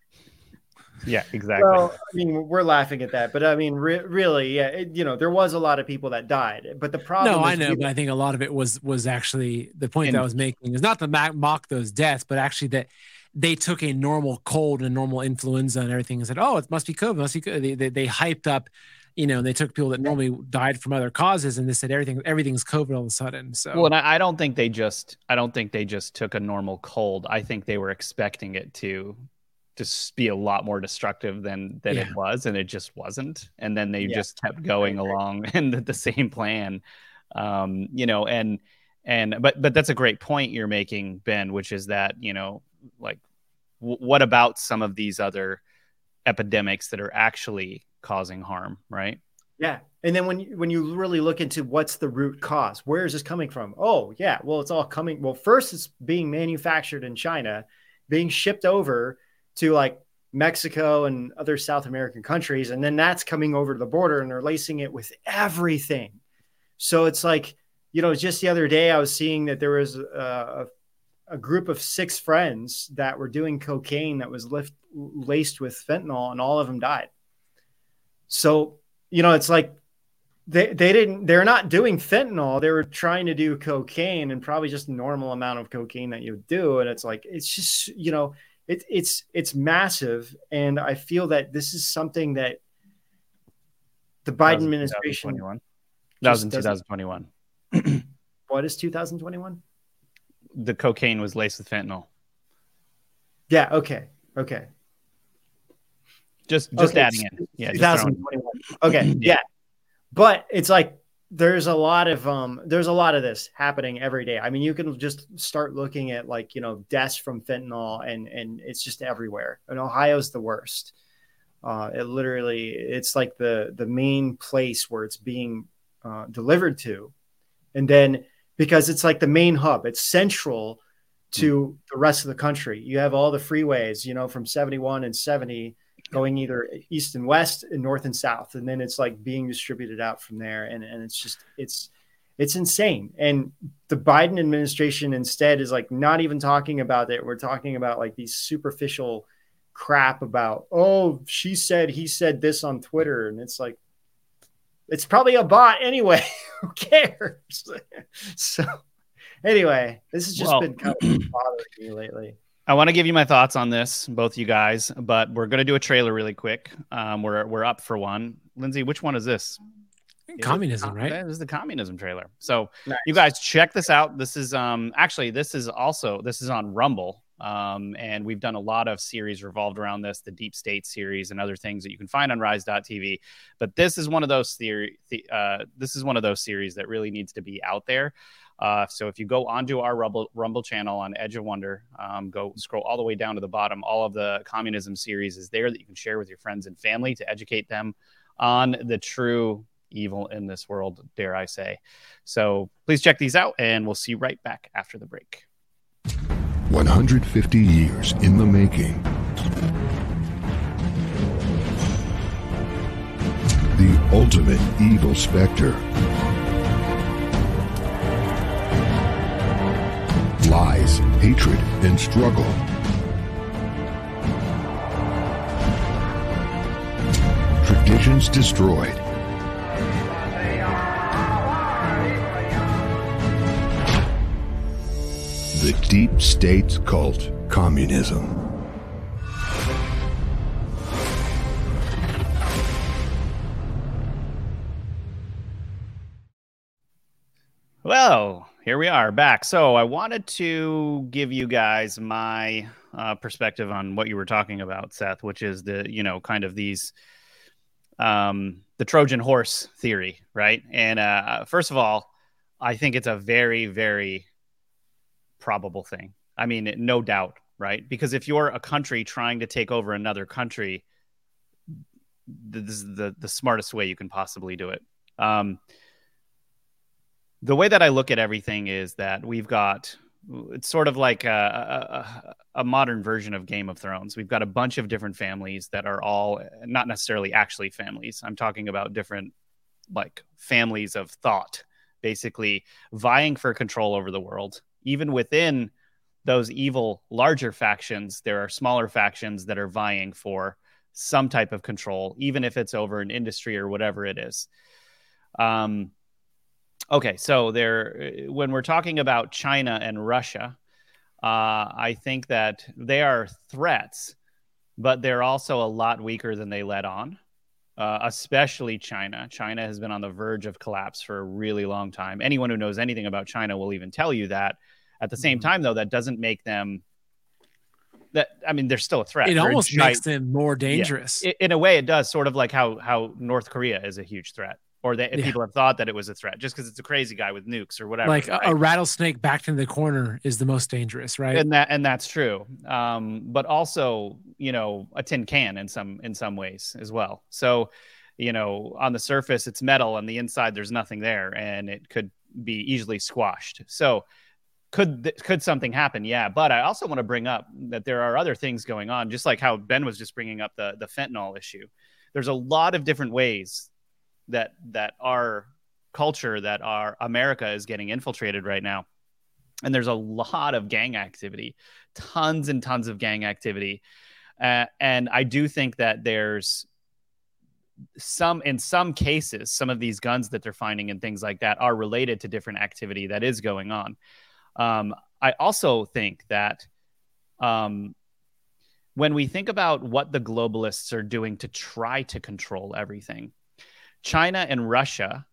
Yeah, exactly. Well, I mean, we're laughing at that, but I mean, re- really, yeah, it, you know, there was a lot of people that died, but the problem. No, is I know, we- but I think a lot of it was was actually the point And- that I was making is not to ma- mock those deaths, but actually that they took a normal cold and normal influenza and everything and said, "Oh, it must be COVID." Must be COVID. They, they they hyped up, you know, and they took people that normally died from other causes and they said everything everything's COVID all of a sudden. So Well, and I, I don't think they just I don't think they just took a normal cold. I think they were expecting it to just be a lot more destructive than than Yeah. it was, and it just wasn't. And then they Yeah. just kept going along in the, the same plan, um, you know. And and but but that's a great point you're making, Ben, which is that, you know, like w- what about some of these other epidemics that are actually causing harm, right? Yeah. And then when you, when you really look into what's the root cause, where is this coming from? Oh, yeah. Well, it's all coming. Well, first it's being manufactured in China, being shipped over to like Mexico and other South American countries. And then that's coming over to the border and they're lacing it with everything. So it's like, you know, just the other day I was seeing that there was a, a group of six friends that were doing cocaine that was lift, laced with fentanyl and all of them died. So, you know, it's like they, they didn't, they're not doing fentanyl. They were trying to do cocaine and probably just a normal amount of cocaine that you would do. And it's like, it's just, you know, it, it's, it's massive. And I feel that this is something that the Biden administration, That was in just two doesn't- thousand twenty-one. what is two thousand twenty-one? The cocaine was laced with fentanyl. Yeah. Okay. Okay. Just just Okay, adding in. Yeah. just throwing- twenty twenty-one. Okay. Yeah. But it's like there's a lot of um there's a lot of this happening every day. I mean, you can just start looking at like, you know, deaths from fentanyl and and it's just everywhere. And Ohio's the worst. Uh it literally it's like the the main place where it's being uh, delivered to. And then because it's like the main hub, it's central to the rest of the country. You have all the freeways, you know, from seventy-one and seventy going either east and west and north and south. And then it's like being distributed out from there. And, and it's just, it's, it's insane. And the Biden administration instead is like not even talking about it. We're talking about like these superficial crap about, oh, she said, he said this on Twitter. And it's like, it's probably a bot anyway. Who cares? So anyway, this has just Well, been kind of bothering me lately. I want to give you my thoughts on this, both you guys, but we're going to do a trailer really quick. Um, we're we're up for one. Lindsay, which one is this? Communism, right? This is the communism trailer. So Nice. you guys check this out. This is um actually this is also this is on Rumble. Um, and we've done a lot of series revolved around this, the Deep State series and other things that you can find on rise dot t v. But this is one of those theory, the, uh, this is one of those series that really needs to be out there. Uh, so if you go onto our Rumble, Rumble channel on Edge of Wonder, um, go scroll all the way down to the bottom. All of the communism series is there that you can share with your friends and family to educate them on the true evil in this world, dare I say. So please check these out, and we'll see you right back after the break. one hundred fifty years in the making. The ultimate evil specter. Lies, hatred, and struggle. Traditions destroyed. The deep state's cult, communism. Well, here we are back. So I wanted to give you guys my uh, perspective on what you were talking about, Seth, which is the, you know, kind of these, um, the Trojan horse theory, right? And uh, first of all, I think it's a very, very probable thing. I mean, no doubt, right? Because if you're a country trying to take over another country, this is the, the smartest way you can possibly do it. Um, the way that I look at everything is that we've got, it's sort of like a, a, a modern version of Game of Thrones. We've got a bunch of different families that are all not necessarily actually families. I'm talking about different like families of thought, basically vying for control over the world. Even within those evil larger factions, there are smaller factions that are vying for some type of control, even if it's over an industry or whatever it is. Um, okay, so there, when we're talking about China and Russia, uh, I think that they are threats, but they're also a lot weaker than they let on. Uh, especially China. China has been on the verge of collapse for a really long time. Anyone who knows anything about China will even tell you that. At the same time, though, that doesn't make them that. I mean, they're still a threat. It They're almost giant, makes them more dangerous. Yeah. In a way, it does, sort of like how how North Korea is a huge threat, or that Yeah. people have thought that it was a threat just because it's a crazy guy with nukes or whatever. Like right? a, a rattlesnake backed in the corner is the most dangerous, right? And that and that's true. Um, but also, you know, a tin can in some in some ways as well. So, you know, on the surface it's metal, and the inside there's nothing there, and it could be easily squashed. So could th- could something happen? Yeah, but I also want to bring up that there are other things going on, just like how Ben was just bringing up the the fentanyl issue. There's a lot of different ways that that our culture, that our America is getting infiltrated right now. And there's a lot of gang activity, tons and tons of gang activity. Uh, and I do think that there's some, in some cases, some of these guns that they're finding and things like that are related to different activity that is going on. Um, I also think that um, when we think about what the globalists are doing to try to control everything, China and Russia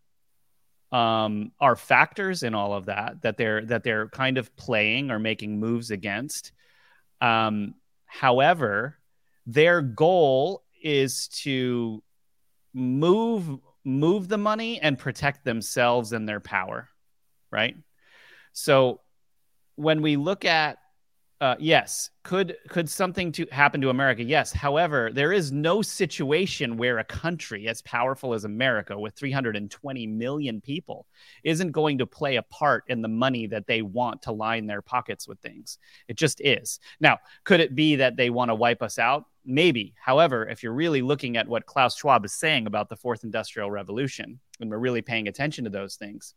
um, are factors in all of that, that they're that they're kind of playing or making moves against. Um, however, their goal is to move move the money and protect themselves and their power, right? So when we look at Uh, yes. Could could something to happen to America? Yes. However, there is no situation where a country as powerful as America, with three hundred twenty million people, isn't going to play a part in the money that they want to line their pockets with things. It just is. Now, could it be that they want to wipe us out? Maybe. However, if you're really looking at what Klaus Schwab is saying about the fourth industrial revolution, and we're really paying attention to those things,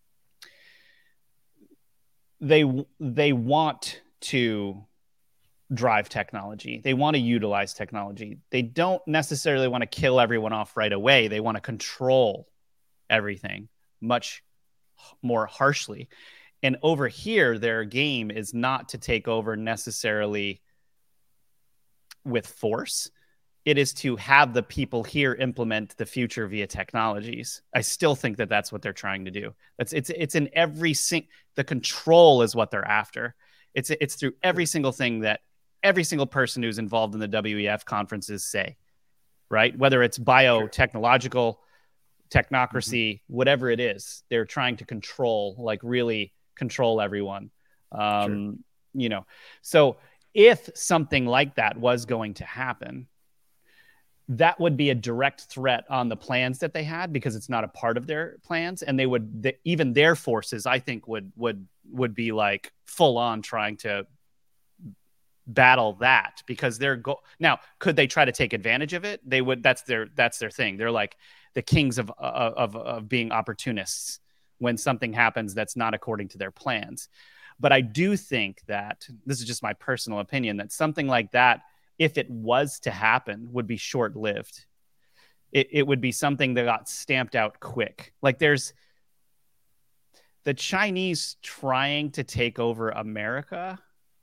they they want to drive technology. They want to utilize technology. They don't necessarily want to kill everyone off right away. They want to control everything much more harshly. And over here, their game is not to take over necessarily with force. It is to have the people here implement the future via technologies. I still think that that's what they're trying to do. That's it's it's in every sing. The control is what they're after. It's it's through every single thing that every single person who's involved in the W E F conferences say, right? Whether it's biotechnological, technocracy, mm-hmm. whatever it is, they're trying to control, like really control everyone. Um, sure. You know, so if something like that was going to happen, that would be a direct threat on the plans that they had, because it's not a part of their plans. And they would, the, even their forces, I think would, would, would be like full on trying to battle that, because they're go now, could they try to take advantage of it? They would, that's their, that's their thing. They're like the kings of, of, of, of being opportunists when something happens that's not according to their plans. But I do think that, this is just my personal opinion, that something like that, if it was to happen, would be short-lived. It, it would be something that got stamped out quick. Like there's the Chinese trying to take over America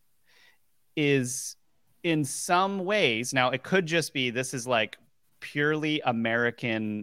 is in some ways, now it could just be, this is like purely American,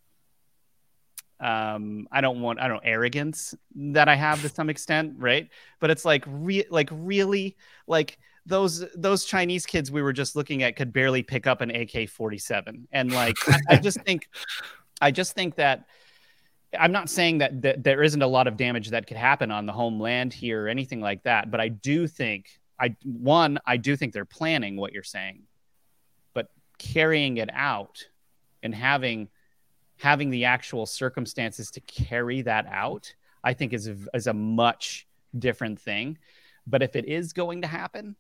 um, I don't want, I don't know, arrogance that I have to some extent, right? But it's like, re- like really, like, those those Chinese kids we were just looking at could barely pick up an A K forty-seven. And like, I, I just think, I just think that, I'm not saying that, that there isn't a lot of damage that could happen on the homeland here or anything like that. But I do think, I one, I do think they're planning what you're saying, but carrying it out and having, having the actual circumstances to carry that out, I think is a, is a much different thing. But if it is going to happen,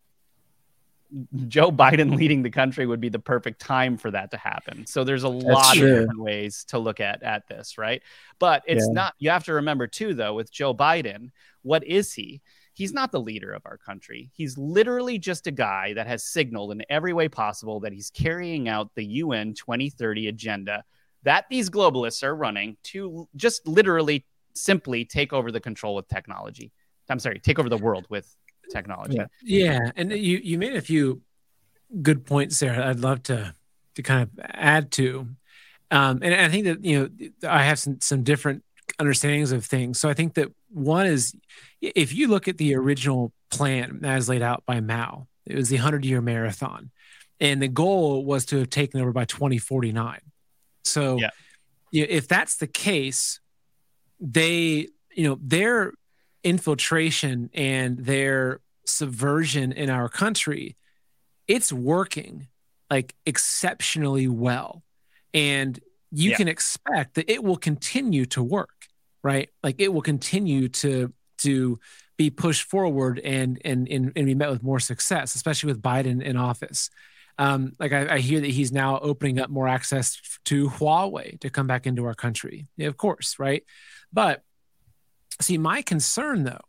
Joe Biden leading the country would be the perfect time for that to happen. So there's a That's lot true. of different ways to look at, at this, right? But it's yeah. not, you have to remember too, though, with Joe Biden, what is he? He's not the leader of our country. He's literally just a guy that has signaled in every way possible that he's carrying out the U N twenty thirty agenda that these globalists are running to just literally simply take over the control with technology. I'm sorry, take over the world with technology. Yeah, yeah. And you you made a few good points there. I'd love to to kind of add to, um, and I think that you know I have some some different understandings of things. So I think that one is, if you look at the original plan as laid out by Mao, it was the hundred year marathon, and the goal was to have taken over by twenty forty-nine. So, yeah. if that's the case, they you know they're infiltration and their subversion in our country, it's working like exceptionally well. And you yeah. can expect that it will continue to work, right? Like it will continue to, to be pushed forward and, and, and, and be met with more success, especially with Biden in office. Um, like I, I hear that he's now opening up more access to Huawei to come back into our country. Yeah, of course, right? But see, my concern, though,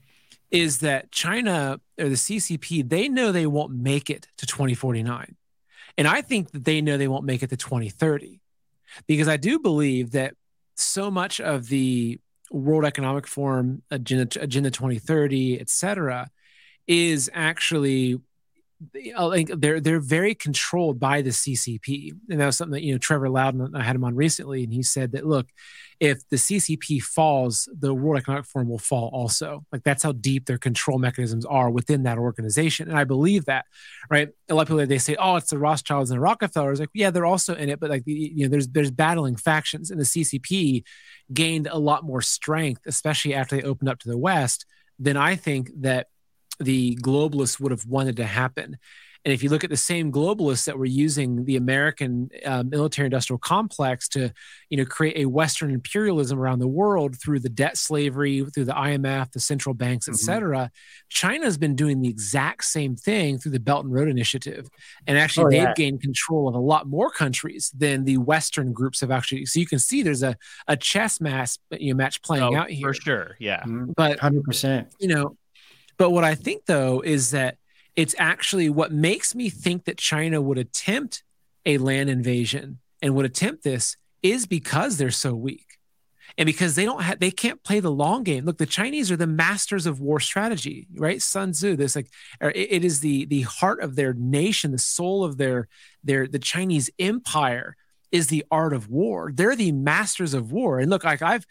is that China or the C C P, they know they won't make it to twenty forty-nine. And I think that they know they won't make it to twenty thirty, because I do believe that so much of the World Economic Forum, Agenda, Agenda twenty thirty, et cetera, is actually, like they're they're very controlled by the C C P. And that was something that, you know, Trevor Loudon, I had him on recently, and he said that, look, if the C C P falls, the World Economic Forum will fall also. Like that's how deep their control mechanisms are within that organization. And I believe that, right? A lot of people, they say, oh, it's the Rothschilds and the Rockefellers. Like, yeah, they're also in it, but like, you know, there's there's battling factions, and the C C P gained a lot more strength, especially after they opened up to the West, than I think that the globalists would have wanted to happen. And if you look at the same globalists that were using the American uh, military-industrial complex to, you know, create a Western imperialism around the world through the debt slavery, through the I M F, the central banks, et cetera, mm-hmm. China's been doing the exact same thing through the Belt and Road Initiative. And actually, oh, they've yeah. gained control of a lot more countries than the Western groups have actually. So you can see there's a, a chess match, you know, match playing oh, out here. For sure, yeah. Mm-hmm. But one hundred percent. You know, but what I think, though, is that it's actually what makes me think that China would attempt a land invasion and would attempt this is because they're so weak, and because they don't have, they can't play the long game. Look, the Chinese are the masters of war strategy, right? Sun Tzu, this like, it, it is the the heart of their nation, the soul of their their the Chinese empire is the art of war. They're the masters of war. And look, like I've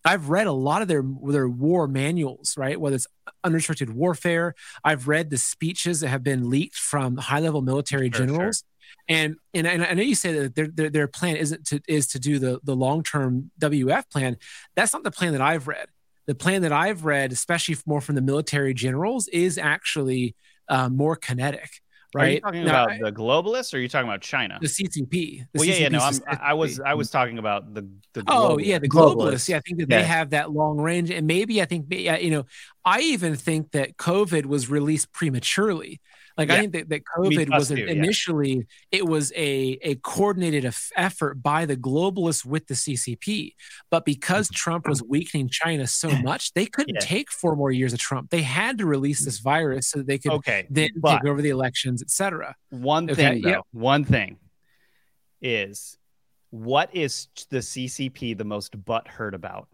I've read a lot of their their war manuals, right? Whether it's unrestricted warfare, I've read the speeches that have been leaked from high level military Sure, generals. sure. And, and and I know you say that their their, their plan isn't to is to do the the long term W F plan. That's not the plan that I've read. The plan that I've read, especially more from the military generals, is actually uh, more kinetic. Right? Are you talking now, about I, the globalists, or are you talking about China? The C C P. The well, yeah, C C P yeah, no, I'm, I was I was talking about the the. Oh yeah, the globalists. globalists. Yeah, I think that yeah. they have that long range, and maybe I think you know, I even think that COVID was released prematurely. Like yeah. I think that, that COVID was too, initially yeah. it was a a coordinated effort by the globalists with the C C P, but because Trump was weakening China so much, they couldn't yeah. take four more years of Trump. They had to release this virus so that they could okay, then take over the elections, et cetera. One okay? thing, though, yep. one thing is, what is the C C P the most butthurt about?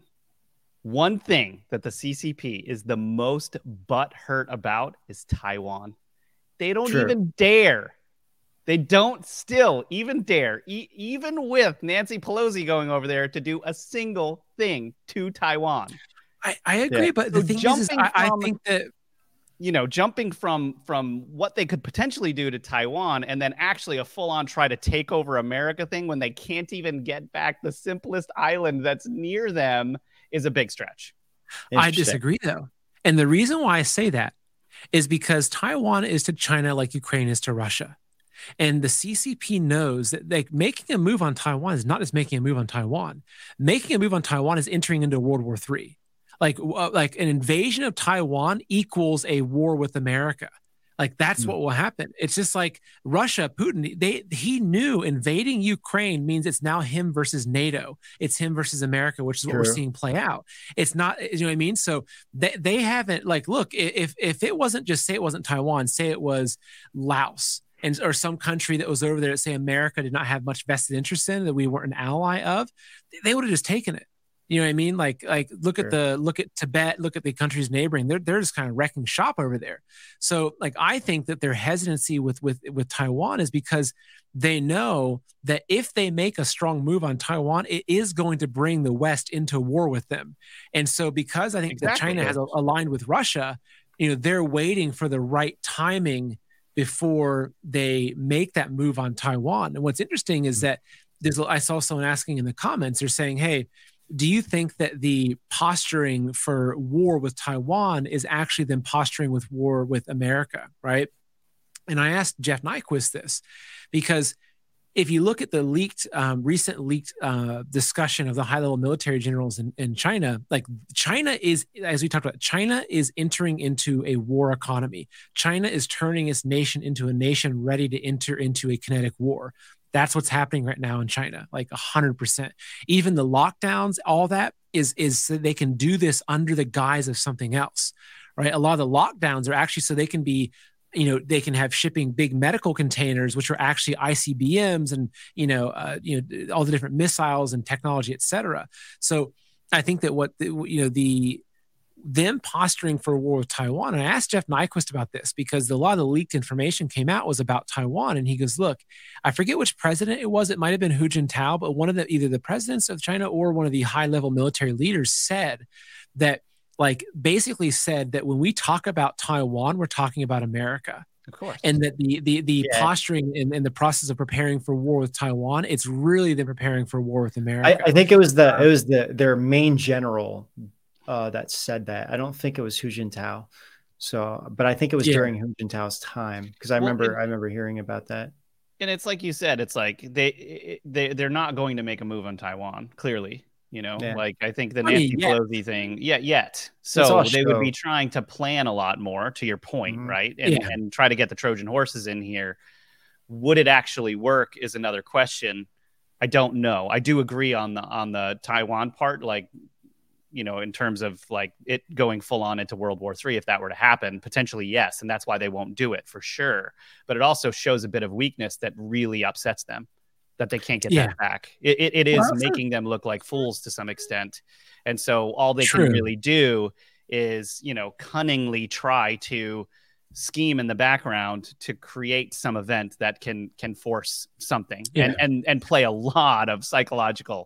One thing that the C C P is the most butthurt about is Taiwan. They don't True. even dare. They don't still even dare, e- even with Nancy Pelosi going over there to do a single thing to Taiwan. I, I agree, yeah. but the so thing is, is I, from, I think that, you know, jumping from from what they could potentially do to Taiwan and then actually a full on try to take over America thing when they can't even get back the simplest island that's near them is a big stretch. I disagree, though. And the reason why I say that is because Taiwan is to China like Ukraine is to Russia. And the C C P knows that like making a move on Taiwan is not just making a move on Taiwan. Making a move on Taiwan is entering into World War Three. Like, uh, like an invasion of Taiwan equals a war with America. Like that's mm. what will happen. It's just like Russia, Putin, they he knew invading Ukraine means it's now him versus NATO. It's him versus America, which is what True. we're seeing play out. It's not, you know what I mean? So they, they haven't like, look, if if it wasn't just say it wasn't Taiwan, say it was Laos and or some country that was over there that say America did not have much vested interest in, that we weren't an ally of, they would have just taken it. You know what I mean? Like, like look sure. at the look at Tibet, look at the countries neighboring. They're they're just kind of wrecking shop over there. So, like, I think that their hesitancy with with with Taiwan is because they know that if they make a strong move on Taiwan, it is going to bring the West into war with them. And so, because I think exactly. that China has a, aligned with Russia, you know, they're waiting for the right timing before they make that move on Taiwan. And what's interesting is mm-hmm. that there's I saw someone asking in the comments. They're saying, "Hey, do you think that the posturing for war with Taiwan is actually them posturing with war with America?" Right. And I asked Jeff Nyquist this because if you look at the leaked, um, recent leaked uh, discussion of the high level military generals in, in China, like China is, as we talked about, China is entering into a war economy. China is turning its nation into a nation ready to enter into a kinetic war. That's what's happening right now in China, like a hundred percent. Even the lockdowns, all that is, is so they can do this under the guise of something else, right? A lot of the lockdowns are actually so they can be, you know, they can have shipping big medical containers, which are actually I C B Ms and, you know, uh, you know, all the different missiles and technology, et cetera. So I think that what, the, you know, the, them posturing for a war with Taiwan. And I asked Jeff Nyquist about this because a lot of the leaked information came out was about Taiwan. And he goes, look, I forget which president it was. It might've been Hu Jintao, but one of the, either the presidents of China or one of the high level military leaders said that, like, basically said that when we talk about Taiwan, we're talking about America. Of course. And that the the the yeah. posturing in, in the process of preparing for war with Taiwan, it's really them preparing for war with America. I, I think it was the, it was the, their main general Uh, that said that. I don't think it was Hu Jintao. So, but I think it was yeah. during Hu Jintao's time because I well, remember it, I remember hearing about that. And it's like you said, it's like they they they're not going to make a move on Taiwan. Clearly, you know, yeah. like I think the I Nancy mean, Pelosi thing, yeah, yet. So they show. would be trying to plan a lot more. To your point, mm-hmm. right? And yeah. and try to get the Trojan horses in here. Would it actually work? Is another question. I don't know. I do agree on the on the Taiwan part, like. You know, in terms of like it going full on into World War Three, if that were to happen, potentially, yes. And that's why they won't do it for sure. But it also shows a bit of weakness that really upsets them, that they can't get yeah. that back. It, it, it is well, making them look like fools to some extent. And so all they True. can really do is, you know, cunningly try to scheme in the background to create some event that can, can force something yeah. and, and, and play a lot of psychological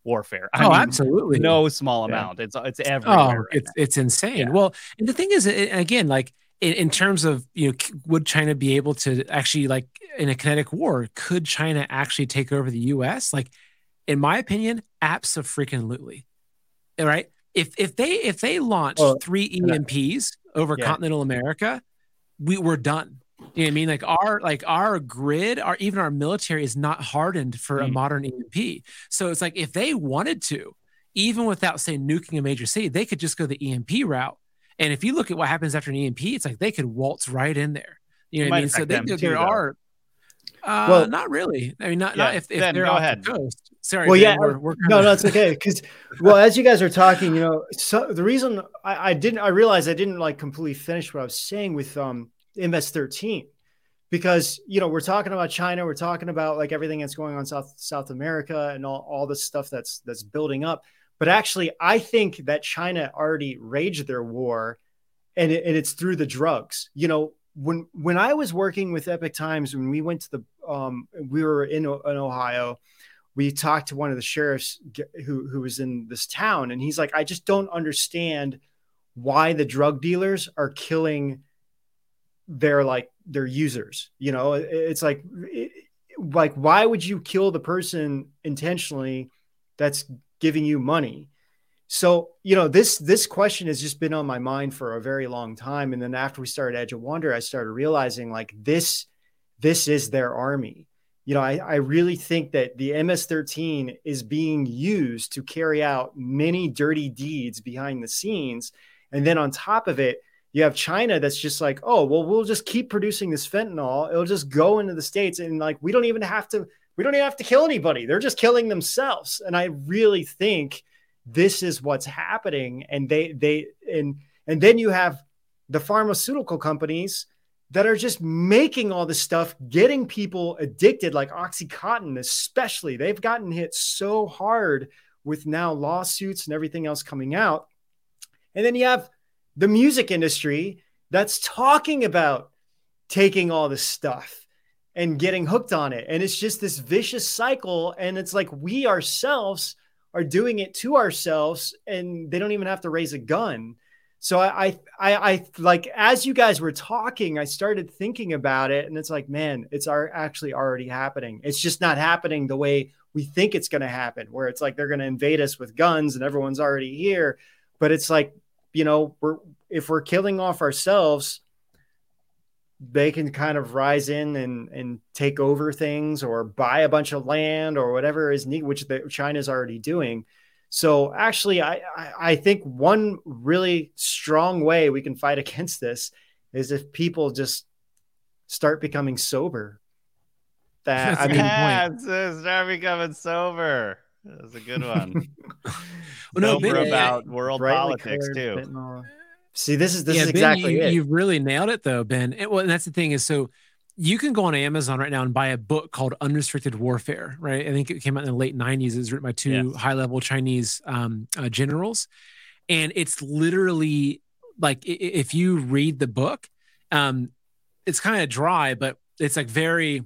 warfare. I oh, mean, absolutely. No small amount. Yeah. It's it's everywhere. Oh, right it's now. it's insane. Yeah. Well, and the thing is, again, like in, in terms of, you know, would China be able to actually, like in a kinetic war, could China actually take over the U S? Like, in my opinion, abso-freaking-lutely. All right. If if they if they launch well, three E M Ps over yeah. continental America, we were done. You know what I mean? Like our like our grid, our even our military is not hardened for mm. a modern E M P. So it's like if they wanted to, even without say nuking a major city, they could just go the E M P route. And if you look at what happens after an E M P, it's like they could waltz right in there. You know what I mean? So they, there too, are. Uh, well, not really. I mean, not, yeah, not if, if they're off ahead. the coast. Sorry. Well, Ben, yeah. We're, we're no, no, it's okay. Because, well, as you guys are talking, you know, so the reason I, I didn't, I realized I didn't like completely finish what I was saying with um M S thirteen, because you know we're talking about China, we're talking about like everything that's going on South South America and all all this stuff that's that's building up. But actually, I think that China already waged their war, and it, and it's through the drugs. You know. When when I was working with Epoch Times, when we went to the, um, we were in, in Ohio, we talked to one of the sheriffs who, who was in this town. And he's like, I just don't understand why the drug dealers are killing their, like their users. You know, it, it's like, it, like, why would you kill the person intentionally that's giving you money? So, you know, this this question has just been on my mind for a very long time. And then after we started Edge of Wonder, I started realizing like this, this is their army. You know, I, I really think that the M S thirteen is being used to carry out many dirty deeds behind the scenes. And then on top of it, you have China that's just like, oh, well, we'll just keep producing this fentanyl. It'll just go into the States. And like, we don't even have to, we don't even have to kill anybody. They're just killing themselves. And I really think this is what's happening. And they, they, and, and then you have the pharmaceutical companies that are just making all this stuff, getting people addicted, like OxyContin, especially. They've gotten hit so hard with now lawsuits and everything else coming out. And then you have the music industry that's talking about taking all this stuff and getting hooked on it. And it's just this vicious cycle. And it's like we ourselves are doing it to ourselves, and they don't even have to raise a gun. So I, I, I, like, as you guys were talking, I started thinking about it, and it's like, man, it's our, actually already happening. It's just not happening the way we think it's going to happen, where it's like they're going to invade us with guns and everyone's already here. But it's like, you know, we're, if we're killing off ourselves, they can kind of rise in and, and take over things or buy a bunch of land or whatever is needed, which the, China's already doing. So actually, I, I, I think one really strong way we can fight against this is if people just start becoming sober. That I mean, yeah, start becoming sober. That's a good one. well, no, sober about world politics too. See, this is this yeah, is Ben, exactly you, it. You really nailed it, though, Ben. It, well, and that's the thing is, so you can go on Amazon right now and buy a book called Unrestricted Warfare, right? I think it came out in the late nineties. It was written by two yes. high-level Chinese um, uh, generals. And it's literally like, if you read the book, um, it's kind of dry, but it's like very,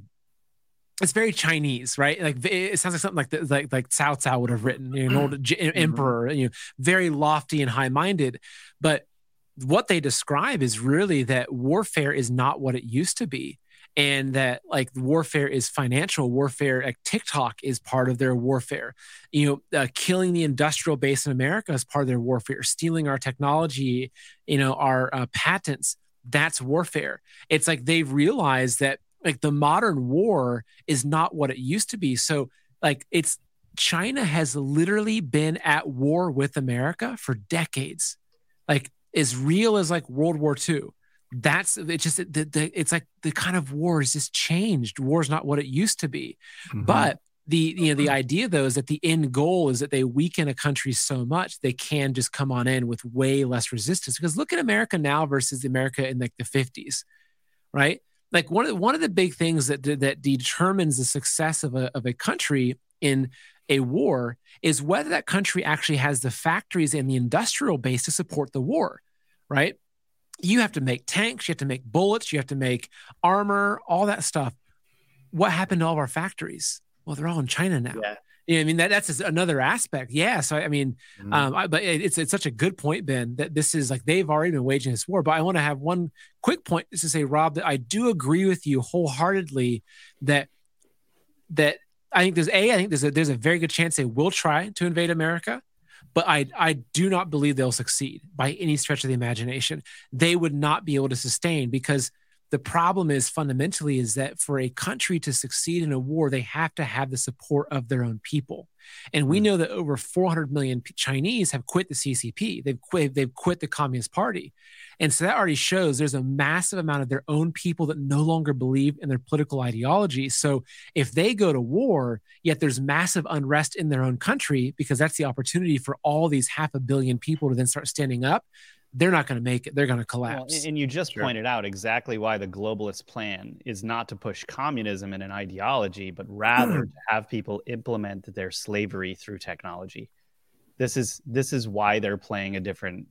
it's very Chinese, right? Like it sounds like something like the, like like Cao Cao would have written, you know, an old mm-hmm. emperor, you know, very lofty and high-minded. But what they describe is really that warfare is not what it used to be. And that like warfare is financial warfare. Like TikTok is part of their warfare. You know, uh, killing the industrial base in America is part of their warfare. Stealing our technology, you know, our uh, patents, that's warfare. It's like they've realized that like the modern war is not what it used to be. So like it's China has literally been at war with America for decades. Like as real as like World War Two. That's it's just the, the it's like the kind of war has just changed. War is not what it used to be. Mm-hmm. But the you know the idea though is that the end goal is that they weaken a country so much they can just come on in with way less resistance. Because look at America now versus America in like the fifties, right? Like one of the, one of the big things that that determines the success of a of a country in a war is whether that country actually has the factories and the industrial base to support the war, right? You have to make tanks, you have to make bullets, you have to make armor, all that stuff. What happened to all of our factories? Well, they're all in China now. Yeah. Yeah, I mean that that's another aspect. Yeah, so I mean, mm-hmm. um, I, but it, it's it's such a good point, Ben, that this is like they've already been waging this war. But I want to have one quick point is to say, Rob, that I do agree with you wholeheartedly that that I think there's a I think there's a there's a very good chance they will try to invade America, but I I do not believe they'll succeed by any stretch of the imagination. They would not be able to sustain because. The problem is fundamentally is that for a country to succeed in a war, they have to have the support of their own people. And we know that over four hundred million Chinese have quit the C C P. They've quit, they've quit the Communist Party. And so that already shows there's a massive amount of their own people that no longer believe in their political ideology. So if they go to war, yet there's massive unrest in their own country, because that's the opportunity for all these half a billion people to then start standing up, they're not going to make it. They're going to collapse. Well, and you just sure. pointed out exactly why the globalist plan is not to push communism in an ideology, but rather to have people implement their slavery through technology. This is this is why they're playing a different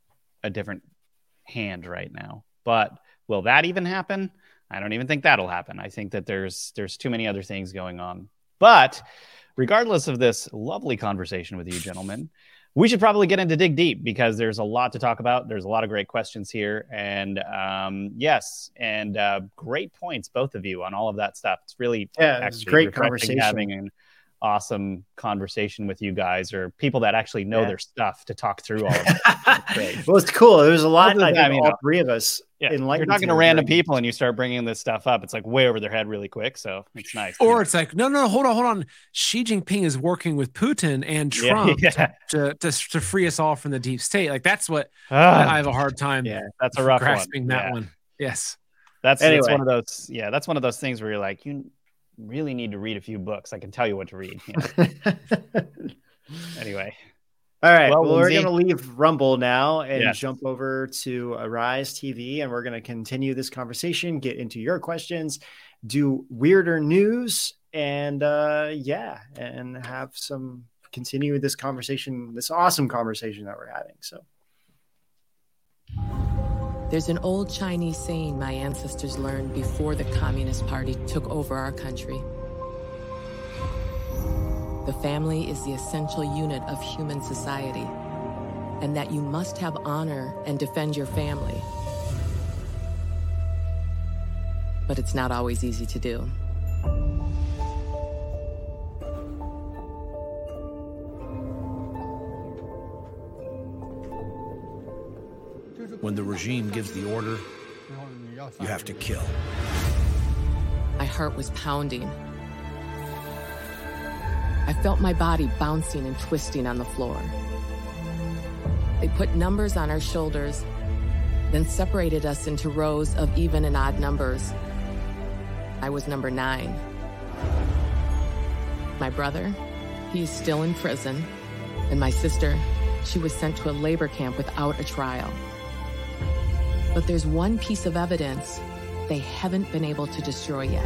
a different hand right now. But will that even happen? I don't even think that'll happen. I think that there's there's too many other things going on. But regardless of this lovely conversation with you gentlemen, we should probably get into Dig Deep because there's a lot to talk about. There's a lot of great questions here. And um, yes, and uh, great points, both of you, on all of that stuff. It's really yeah, it's great conversation. Having an awesome conversation with you guys, or people that actually know yeah. their stuff, to talk through all of it. Well, it's cool. There's a lot, I think, I mean, all three of us. Yeah, you're talking to random people and you start bringing this stuff up. It's like way over their head really quick. So it's nice. Or it's like, no, no, hold on, hold on. Xi Jinping is working with Putin and Trump yeah, yeah. To, to, to free us all from the deep state. Like that's what uh, I have a hard time. Yeah, that's a rough grasping one. that yeah. one. Yes. That's, anyway. that's one of those. Yeah. That's one of those things where you're like, you really need to read a few books. I can tell you what to read. You know? Anyway. All right, well, well we're going to leave Rumble now and yes. jump over to Arise T V, and we're going to continue this conversation, get into your questions, do weirder news, and uh, yeah, and have some continue this conversation, this awesome conversation that we're having. So, there's an old Chinese saying my ancestors learned before the Communist Party took over our country. The family is the essential unit of human society, and that you must have honor and defend your family. But it's not always easy to do. When the regime gives the order, you have to kill. My heart was pounding. I felt my body bouncing and twisting on the floor. They put numbers on our shoulders, then separated us into rows of even and odd numbers. I was number nine. My brother, he is still in prison, and my sister, she was sent to a labor camp without a trial. But there's one piece of evidence they haven't been able to destroy yet.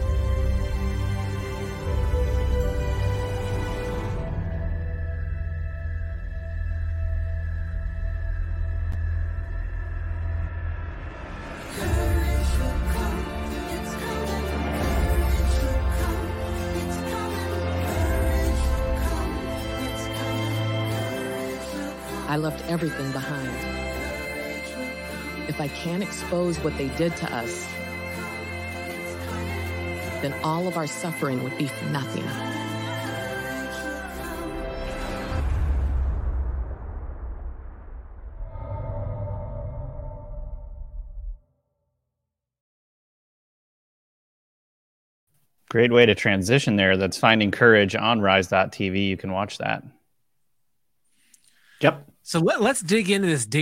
I left everything behind. If I can't expose what they did to us, then all of our suffering would be for nothing. Great way to transition there. That's Finding Courage on rise dot t v. You can watch that. Yep. So let, let's dig into this dig